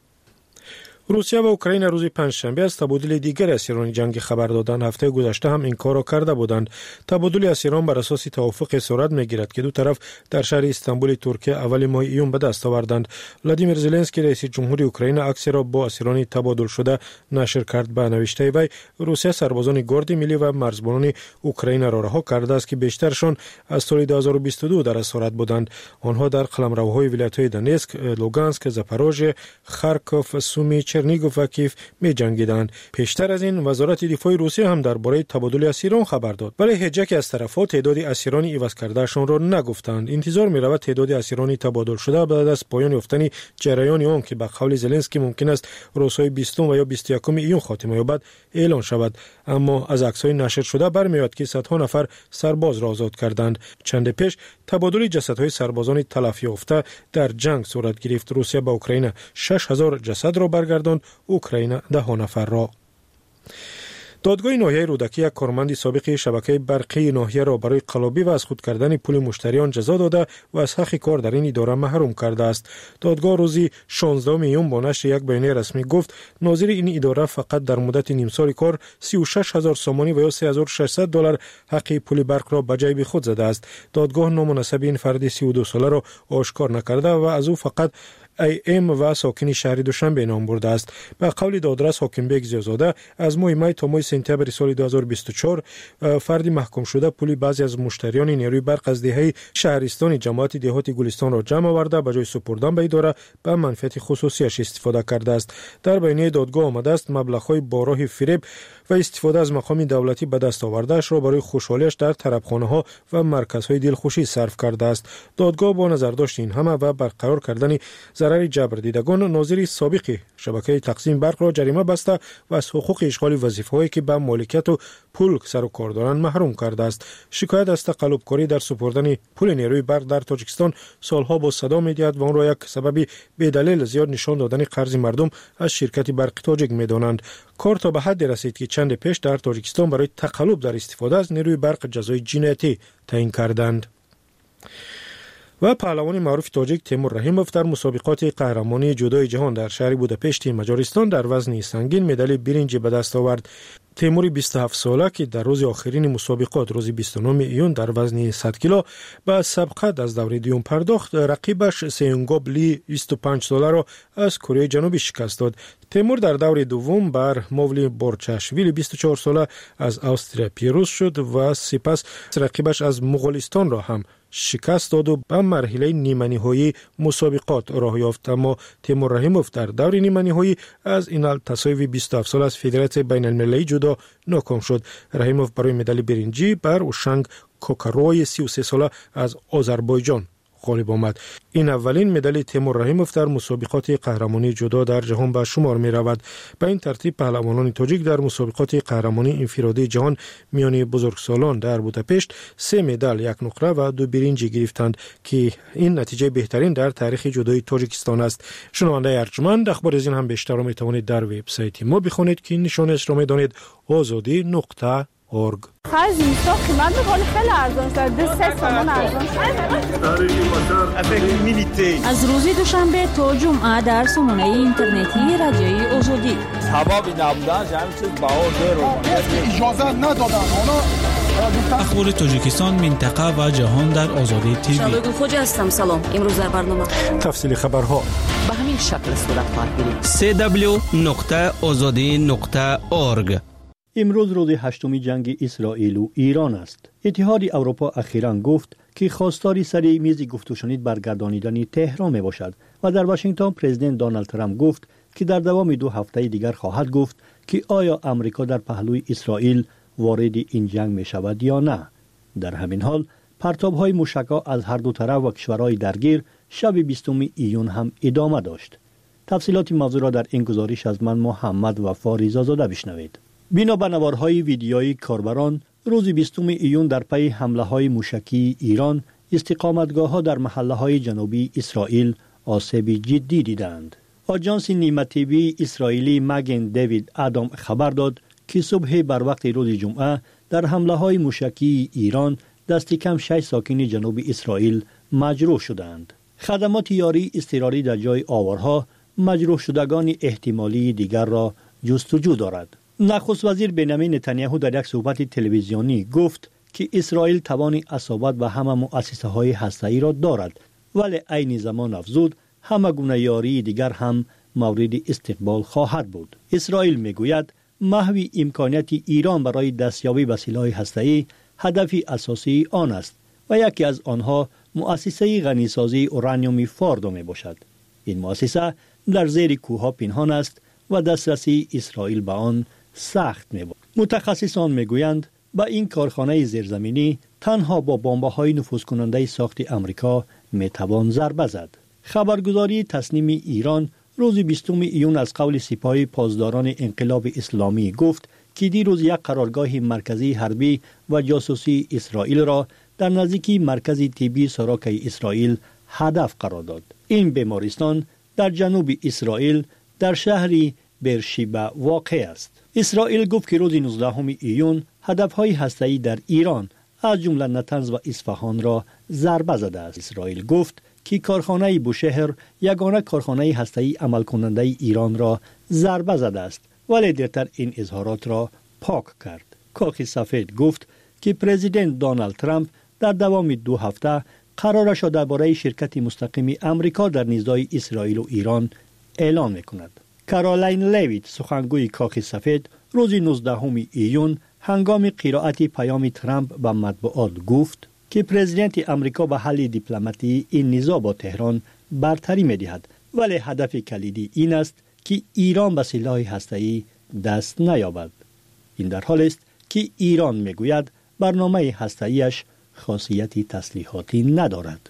روسیه و اوکراین روز پنجشنبه از تبادل دیگر اسیران جنگی خبر دادند. هفته گذشته هم این کار را کرده بودند. تبادل اسیران بر اساس توافق صورت میگیرد که 2 طرف در شهر استانبول ترکیه اول ماه ایون به دست آوردند. ولادیمیر زلنسکی رئیس جمهوری اوکراین عکس را با اسیران تبادل شده نشر کرد. به نوشته وی روسیه سربازان گارد ملی و مرزبانان اوکراین را رها کرده است که بیشترشان از سال 2022 در اسارت بودند. آنها در قلمروهای ولایت‌های دونتسک، لوگانسک، زاپاروژه، خارکوف، سومی، چرنیگوف و کیف می جنگیدند. پیشتر از این وزارت دفاع روسیه هم درباره تبادل اسیران خبر داد، ولی هیچ یک از طرف‌ها تعداد اسیران عوض کردهشان را نگفتند. انتظار می رود تعداد اسیران تبادل شده بعد از پایان یافتن جریان آن که به قول زلنسکی ممکن است روزهای 20 و یا 21 ایون خاتمه یابد اعلان شود. اما از عکس‌های نشر شده برمی‌آید که صدها نفر سرباز را آزاد کردند. چند پیش تبادل جسدهای سربازان تلف یافته در جنگ صورت گرفت. روسیه به اوکراین 6000 جسد را برگرداند، اوکراین 10 نفر را. دادگاه ناحیه رودکی یک کارمند سابق شبکه برقی ناحیه را برای قلابی و از خود کردن پول مشتریان جزا داده و از حق کار در این اداره محروم کرده است. دادگاه روز 16 میون با نشر یک بیانیه رسمی گفت ناظر این اداره فقط در مدت نیم سال کار 36000 سومانی و یا $3600 حق پول برق را به جیب خود زده است. دادگاه نامناسب این فرد 32 ساله را آشکار نکرده و از او فقط ام و ساکن شهر دوشنبه نام برده است. به قول دادرس حاکم بیگ زیازاده از ماه می تا ماه سپتامبر سال 2024 فردی محکوم شده پول بعضی از مشتریان نیروی برق از دهه شهرستان جماعت دهات گلستان را جمع آورده به جای سپردن به اداره به منفعت خصوصیش استفاده کرده است. در بیانیه دادگاه آمده است مبلغ‌های با راه فریب و استفاده از مقام دولتی به دست آورده‌اش را برای خوشحالیش در طربخانه‌ها و مرکزهای دلخوشی صرف کرده است. دادگاه با نظرداشت این همه و برقرار کردن ضرر جبر دیدگان ناظر سابق شبکه تقسیم برق را جریمه بسته و از حقوق اشغال وظیفه‌هایی که به مالکیت و پول سر و کار دارند محروم کرده است. شکایت از تقلبکاری در سپردن پول نیروی برق در تاجیکستان سالها با صدا می‌آید و آن را یک سبب بدلیل زیاد نشان دادن قرض مردم از شرکت برق تاجیک می‌دانند. کار تا به حد رسید که چند پیش در تاجیکستان برای تقلب در استفاده از نیروی برق جزای جنایتی تعیین کردند. و پهلوان معروف تاجیک تیمور رحیموف در مسابقات قهرمانی جودوی جهان در شهر بوداپشت مجارستان در وزن سنگین مدال برنج به دست آورد. تیمور 27 ساله که در روز آخرین مسابقات روز 29 ایون در وزن 100 کیلو به سبقت از دور دوم پرداخت، رقیبش سیونگوب لی 25 ساله را از کره جنوبی شکست داد. تیمور در دور دوم بر مولی بورچاشویلی 24 ساله از استرالیا پیروز شد و سپس رقیبش از مغولستان را هم شکست داد و به مرحله نیمه نهایی مسابقات راه یافت. اما تیمور رحیموف در دور نیمه نهایی از اینال تساوی 27 ساله از فدراسیون بین المللی جودو ناکام شد. رحیموف برای مدال برنجی بر اوشنگ کوکاروی 33 ساله از آذربایجان غالب آمد. این اولین مدال تیمور رحیموف در مسابقات قهرمانی جودو در جهان به شمار می رود. به این ترتیب پهلوانان تاجیک در مسابقات قهرمانی انفرادی جهان میان بزرگسالان در بوداپشت 3 مدال، 1 نقره و 2 برنج گرفتند که این نتیجه بهترین در تاریخ جودوی تاجیکستان است. شنونده ارجمند، اخبار از این هم بیشتر را می توانید در وبسایت ما بخوانید که نشانش را می دانید azadi.org. خرج نیستا قیمت میکنه خیلی ارزان شد. 3 تومان ارزان شد. از روز دوشنبه تا جمعه در سامانه اینترنتی رادیوی آزادی. سبب نبودن همین چیز بهار داره. اجازه ندادن اخبار تاجیکستان، منطقه و جهان در آزادی تیوی. شبگون خوجا هستم. سلام. امروز در برنامه تفصیل خبرها به همین شکل صورت خواهد گرفت. www.azadi.org. امروز روز 8 جنگ اسرائیل و ایران است. اتحاد اروپا اخیراً گفت که خواستار سر میز گفتگوشنید برگردانیدن تهران می باشد و در واشنگتن پرزیدنت دونالد ترامپ گفت که در دوام 2 هفته دیگر خواهد گفت که آیا آمریکا در پهلوی اسرائیل وارد این جنگ می شود یا نه. در همین حال پرتاب‌های موشک‌ها از هر دو طرف و کشورهای درگیر شب 20 ایون هم ادامه داشت. تفصیلات موضوع را در این گزارش از من محمد وفا رضازاده بشنوید. بنا به نوارهای ویدیویی کاربران، روز 20 ایون در پی حمله‌های موشکی ایران استقامتگاه‌ها در محله‌های جنوبی اسرائیل آسیب جدی دیدند. آژانس نیمه تیوی اسرائیلی مگن دیوید آدام خبر داد که صبح بر وقت روز جمعه در حمله‌های موشکی ایران دست کم 6 ساکن جنوب اسرائیل مجروح شدند. خدمات یاری اضطراری در جای آوارها مجروح شدگان احتمالی دیگر را جستجو دارد. نخست وزیر بنیامین نتانیاهو در یک صحبت تلویزیونی گفت که اسرائیل توان اصابت به همه مؤسسه‌های هسته‌ای را دارد، ولی عین زمان افزود همه گونه یاری دیگر هم مورد استقبال خواهد بود. اسرائیل میگوید محو امکانیت ایران برای دستیابی به سلاح هسته‌ای هدف اساسی آن است و یکی از آنها مؤسسه غنیسازی اورانیوم فاردو می باشد. این مؤسسه در زیر کوه‌ها پنهان است و دسترسی اسرائیل به آن سخت می بود. متخصصان میگویند با این کارخانه زیرزمینی تنها با بمب‌های نفوذکننده ساخت آمریکا می توان ضربه زد. خبرگزاری تصنیم ایران روز 20 ایون از قول سپاه پاسداران انقلاب اسلامی گفت که دیروز یک قرارگاه مرکزی حربی و جاسوسی اسرائیل را در نزدیکی مرکز طبی ساراک اسرائیل هدف قرار داد. این بیمارستان در جنوب اسرائیل در شهری برشیبه واقع است. اسرائیل گفت که روز 19 ایون هدف‌های هسته‌ای در ایران از جمله نتنز و اصفهان را ضربه زده است. اسرائیل گفت که کارخانه بوشهر یگانه کارخانه هسته‌ای عمل کننده ایران را ضربه زده است، ولی دیرتر این اظهارات را پاک کرد. کاخ سفید گفت که پرزیدنت دونالد ترامپ در دوام 2 هفته قرارش را درباره شرکت مستقیم امریکا در نزاع اسرائیل و ایران اعلام می‌کند. کارولین لیویت سخنگوی کاخ سفید روز 19 ایون هنگام قرائت پیام ترامپ به مطبوعات گفت که پرزیدنت امریکا به حل دیپلماتی این نزاع با تهران برتری می‌دهد، ولی هدف کلیدی این است که ایران به سلاح هسته‌ای دست نیابد. این در حالی است که ایران میگوید برنامه هسته‌ایش خاصیت تسلیحاتی ندارد.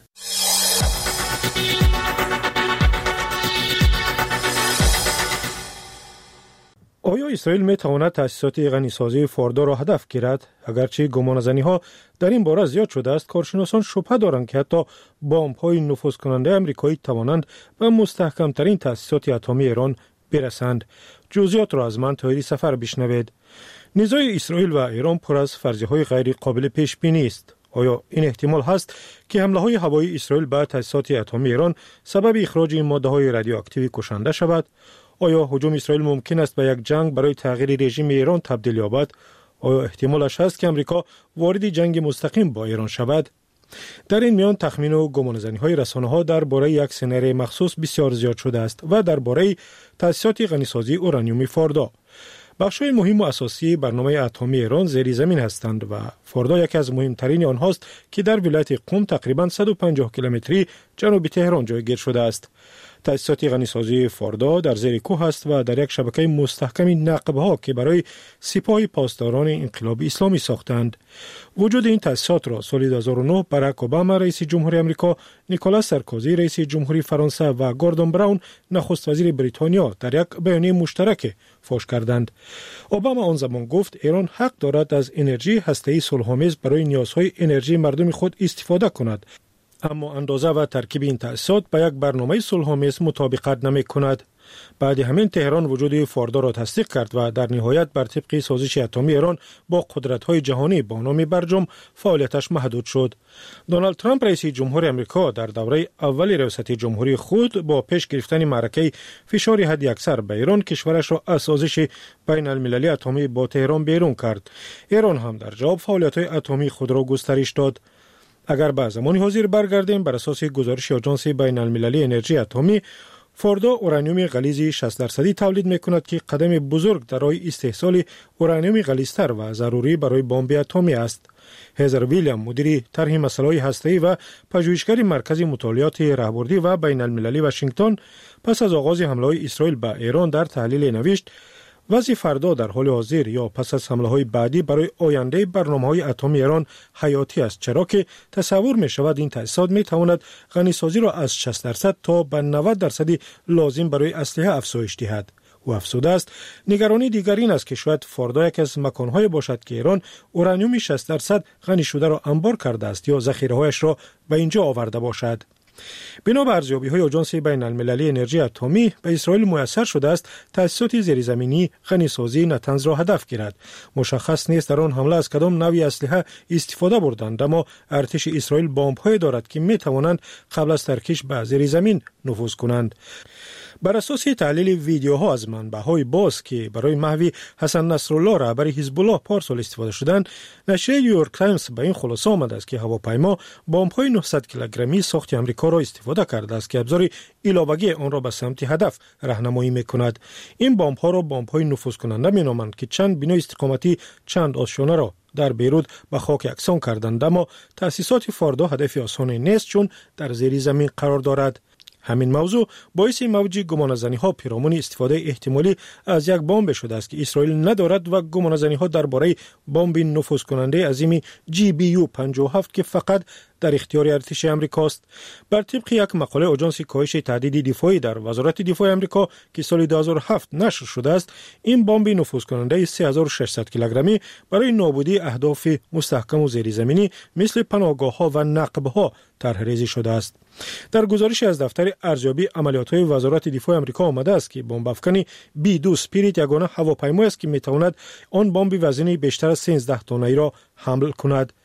آیا اسرائیل می تواند تأسیسات غنیسازی فوردو را هدف گیرد؟ اگرچه گمانه‌زنی‌ها در این باره زیاد شده است، کارشناسان شبهه دارند که حتی بمب‌های نفوذ کننده آمریکایی توانند به مستحکم‌ترین تأسیسات اتمی ایران برسند. جزئیات را از من طاهری سفر بشنوید. نزاع اسرائیل و ایران پر از فرضیه‌های غیر قابل پیش بینی است. آیا این احتمال هست که حمله‌های هوایی اسرائیل به تأسیسات اتمی ایران سبب اخراج ماده‌های رادیواکتیو کشنده شود؟ آیا هجوم اسرائیل ممکن است به یک جنگ برای تغییر رژیم ایران تبدیل یابد؟ آیا احتمالش هست که امریکا وارد جنگ مستقیم با ایران شود؟ در این میان تخمین و گمانه‌زنی‌های رسانه‌ها درباره یک سناریوی مخصوص بسیار زیاد شده است و درباره تأسیسات غنیسازی اورانیوم فوردو. بخش‌های مهم و اساسی برنامه اتمی ایران زیر زمین هستند و فوردو یکی از مهمترین آنهاست که در ولایت قم تقریباً 150 کیلومتری جنوب تهران جایگیر شده است. تأسیسات غنیسازی فوردو در زیر کوه است و در یک شبکه مستحکم نقب‌ها که برای سپاه پاسداران انقلاب اسلامی ساختند. وجود این تأسیسات را سال 2009 باراک اوباما رئیس جمهوری آمریکا، نیکولاس سارکوزی رئیس جمهوری فرانسه و گوردون براون نخست وزیر بریتانیا در یک بیانیه مشترک فاش کردند. اوباما آن زمان گفت ایران حق دارد از انرژی هسته‌ای صلح‌آمیز برای نیازهای انرژی مردم خود استفاده کند، اما اندازه و ترکیب این تأسیسات به یک برنامه صلح‌آمیز مطابقت نمی‌کند. بعد همین تهران وجود فوردو را تصدیق کرد و در نهایت بر طبق سازش اتمی ایران با قدرت‌های جهانی با نام برجام فعالیتش محدود شد. دونالد ترامپ رئیس جمهوری آمریکا در دوره اول ریاست جمهوری خود با پیش گرفتن معرکه فشار حداکثر به ایران کشورش را از سازش بین المللی اتمی با تهران بیرون کرد. ایران هم در جواب فعالیت‌های اتمی خود را گسترش داد. اگر به زمان حاضر برگردیم، بر اساس گزارش آژانس بین المللی انرژی اتمی، فوردو اورانیوم غلیظ 60% تولید می‌کند که قدم بزرگ در راه استحصال اورانیوم غلیظتر و ضروری برای بمب اتمی است. هزر ویلیام مدیر طرح مسائل هسته‌ای و پژوهشگر مرکز مطالعات راهبردی و بین المللی واشنگتن پس از آغاز حمله اسرائیل به ایران در تحلیل نوشت وضع فردا در حال حاضر یا پس از حمله‌های بعدی برای آینده برنامه‌های اتمی ایران حیاتی است، چرا که تصور می‌شود این تأسیسات می‌تواند غنیسازی را از 60% تا به 90% لازم برای اسلحه افزایش دهد. او افزوده است نگرانی دیگر این است که شاید فوردو یک از مکان‌های باشد که ایران اورانیوم 60% غنی شده را انبار کرده است یا ذخیره‌هایش را به اینجا آورده باشد. بنا به ارزیابی‌های آژانس بین المللی انرژی اتمی، به اسرائیل میسر شده است تأسیسات زیرزمینی غنیسازی نتنز را هدف گیرد. مشخص نیست در آن حمله از کدام نوعی اسلحه استفاده بردند، اما ارتش اسرائیل بمب‌هایی دارد که می‌توانند قبل از ترکیش به زیرزمین نفوذ کنند. بر اساس تحلیل ویدیوها از منبع‌های باز که برای محو حسن نصرالله رهبر حزب الله پارسال استفاده شدند، نشریه نیویورک تایمز به این خلاصه آمده است که هواپیما بمب‌های 900 کیلوگرمی ساخت آمریکا را استفاده کرده است که ابزار ایلاوگی آن را به سمت هدف راهنمایی می‌کند. این بمب‌ها را بمب‌های نفوذ کننده می‌نامند که چند بنا استقامتی چند آشیانه را در بیروت به خاک یکسان کردند، اما تأسیسات فوردو هدف آسانی نیست چون در زیر زمین قرار دارد. همین موضوع باعث موج گمانه‌زنی‌ها پیرامون استفاده احتمالی از یک بمب شده است که اسرائیل ندارد و گمانه‌زنی‌ها درباره بمب نفوذ کننده عظیم GBU 57 که فقط در اختیار ارتش آمریکاست. بر طبق یک مقاله آژانس کاهش تهدید دفاعی در وزارت دفاع آمریکا که سال 2007 نشر شده است، این بمب نفوذ کننده 3600 کیلوگرمی برای نابودی اهداف مستحکم و زیرزمینی مثل پناهگاه‌ها و نقب‌ها طرح‌ریزی شده است. در گزارشی از دفتر ارزیابی عملیات‌های وزارت دفاع آمریکا آمده است که بمب افکن B2 اسپریت یگانه هواپیمایی است که می‌تواند آن بمب وزنی بیشتر از 13 تنه‌ای را حمل کند.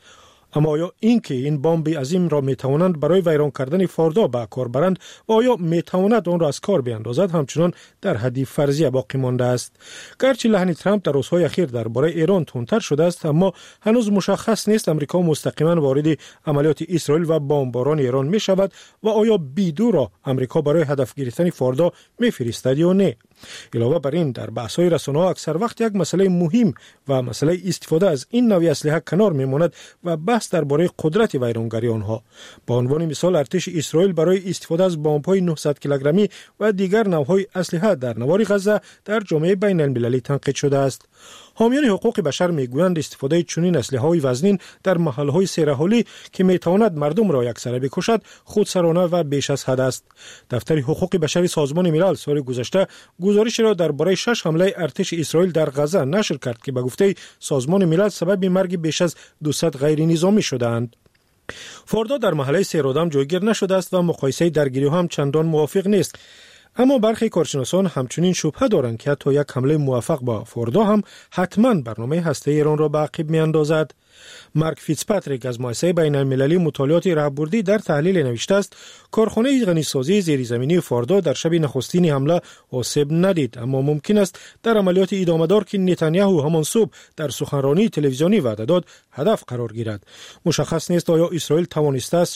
اما آیا اینکه این بمب عظیم را میتوانند برای ویران کردن فوردا به کار برند و آیا میتواند آن را از کار بیاندازد همچنان در حد فرضیه باقی مانده است. گرچه لحن ترامپ در روزهای اخیر درباره ایران تندتر شده است، اما هنوز مشخص نیست امریکا مستقیما وارد عملیات اسرائیل و بمباران ایران می شود و آیا بیدو را امریکا برای هدف گرفتن فوردا میفرستد یا نه. علاوه بر این در بحث‌های رسانه‌ها اکثر وقت یک مسئله مهم و مسئله استفاده از این نوع اسلحه کنار میماند و بحث درباره قدرت ویرانگری آنها. با عنوان مثال ارتش اسرائیل برای استفاده از بمب‌های 900 کیلوگرمی و دیگر نوع‌های اسلحه در نوار غزه در جامعه بین المللی تنقید شده است. حامیان حقوق بشر میگویند استفاده چنین اسلحه‌های وزنین در محل‌های سیرحالی که میتواند مردم را یکسره بکشد خودسرانه و بیش از حد است. دفتر حقوق بشر سازمان ملل سال گذشته گزارش را درباره 6 حمله ارتش اسرائیل در غزه نشر کرد که به گفته سازمان ملل سبب مرگ بیش از 200 غیر نظامی شدند. فوردا در محله سیرودم جایگیر نشده است و مقایسه درگیری هم چندان موافق نیست. اما برخی کارشناسان همچنین شبهه دارند که حتی یک حمله موفق با فوردا هم حتما برنامه هسته ایران را به عقب میاندازد. مارک فیتزپاتریک از مؤسسه بین المللی مطالعات راهبردی در تحلیل نوشته است کارخانه غنیسازی زیرزمینی فوردا در شب نخستین حمله آسیب ندید، اما ممکن است در عملیات ادامه‌دار که نتانیاهو همان صبح در سخنرانی تلویزیونی وعده داد هدف قرار گیرد. مشخص نیست آیا اسرائیل توانسته است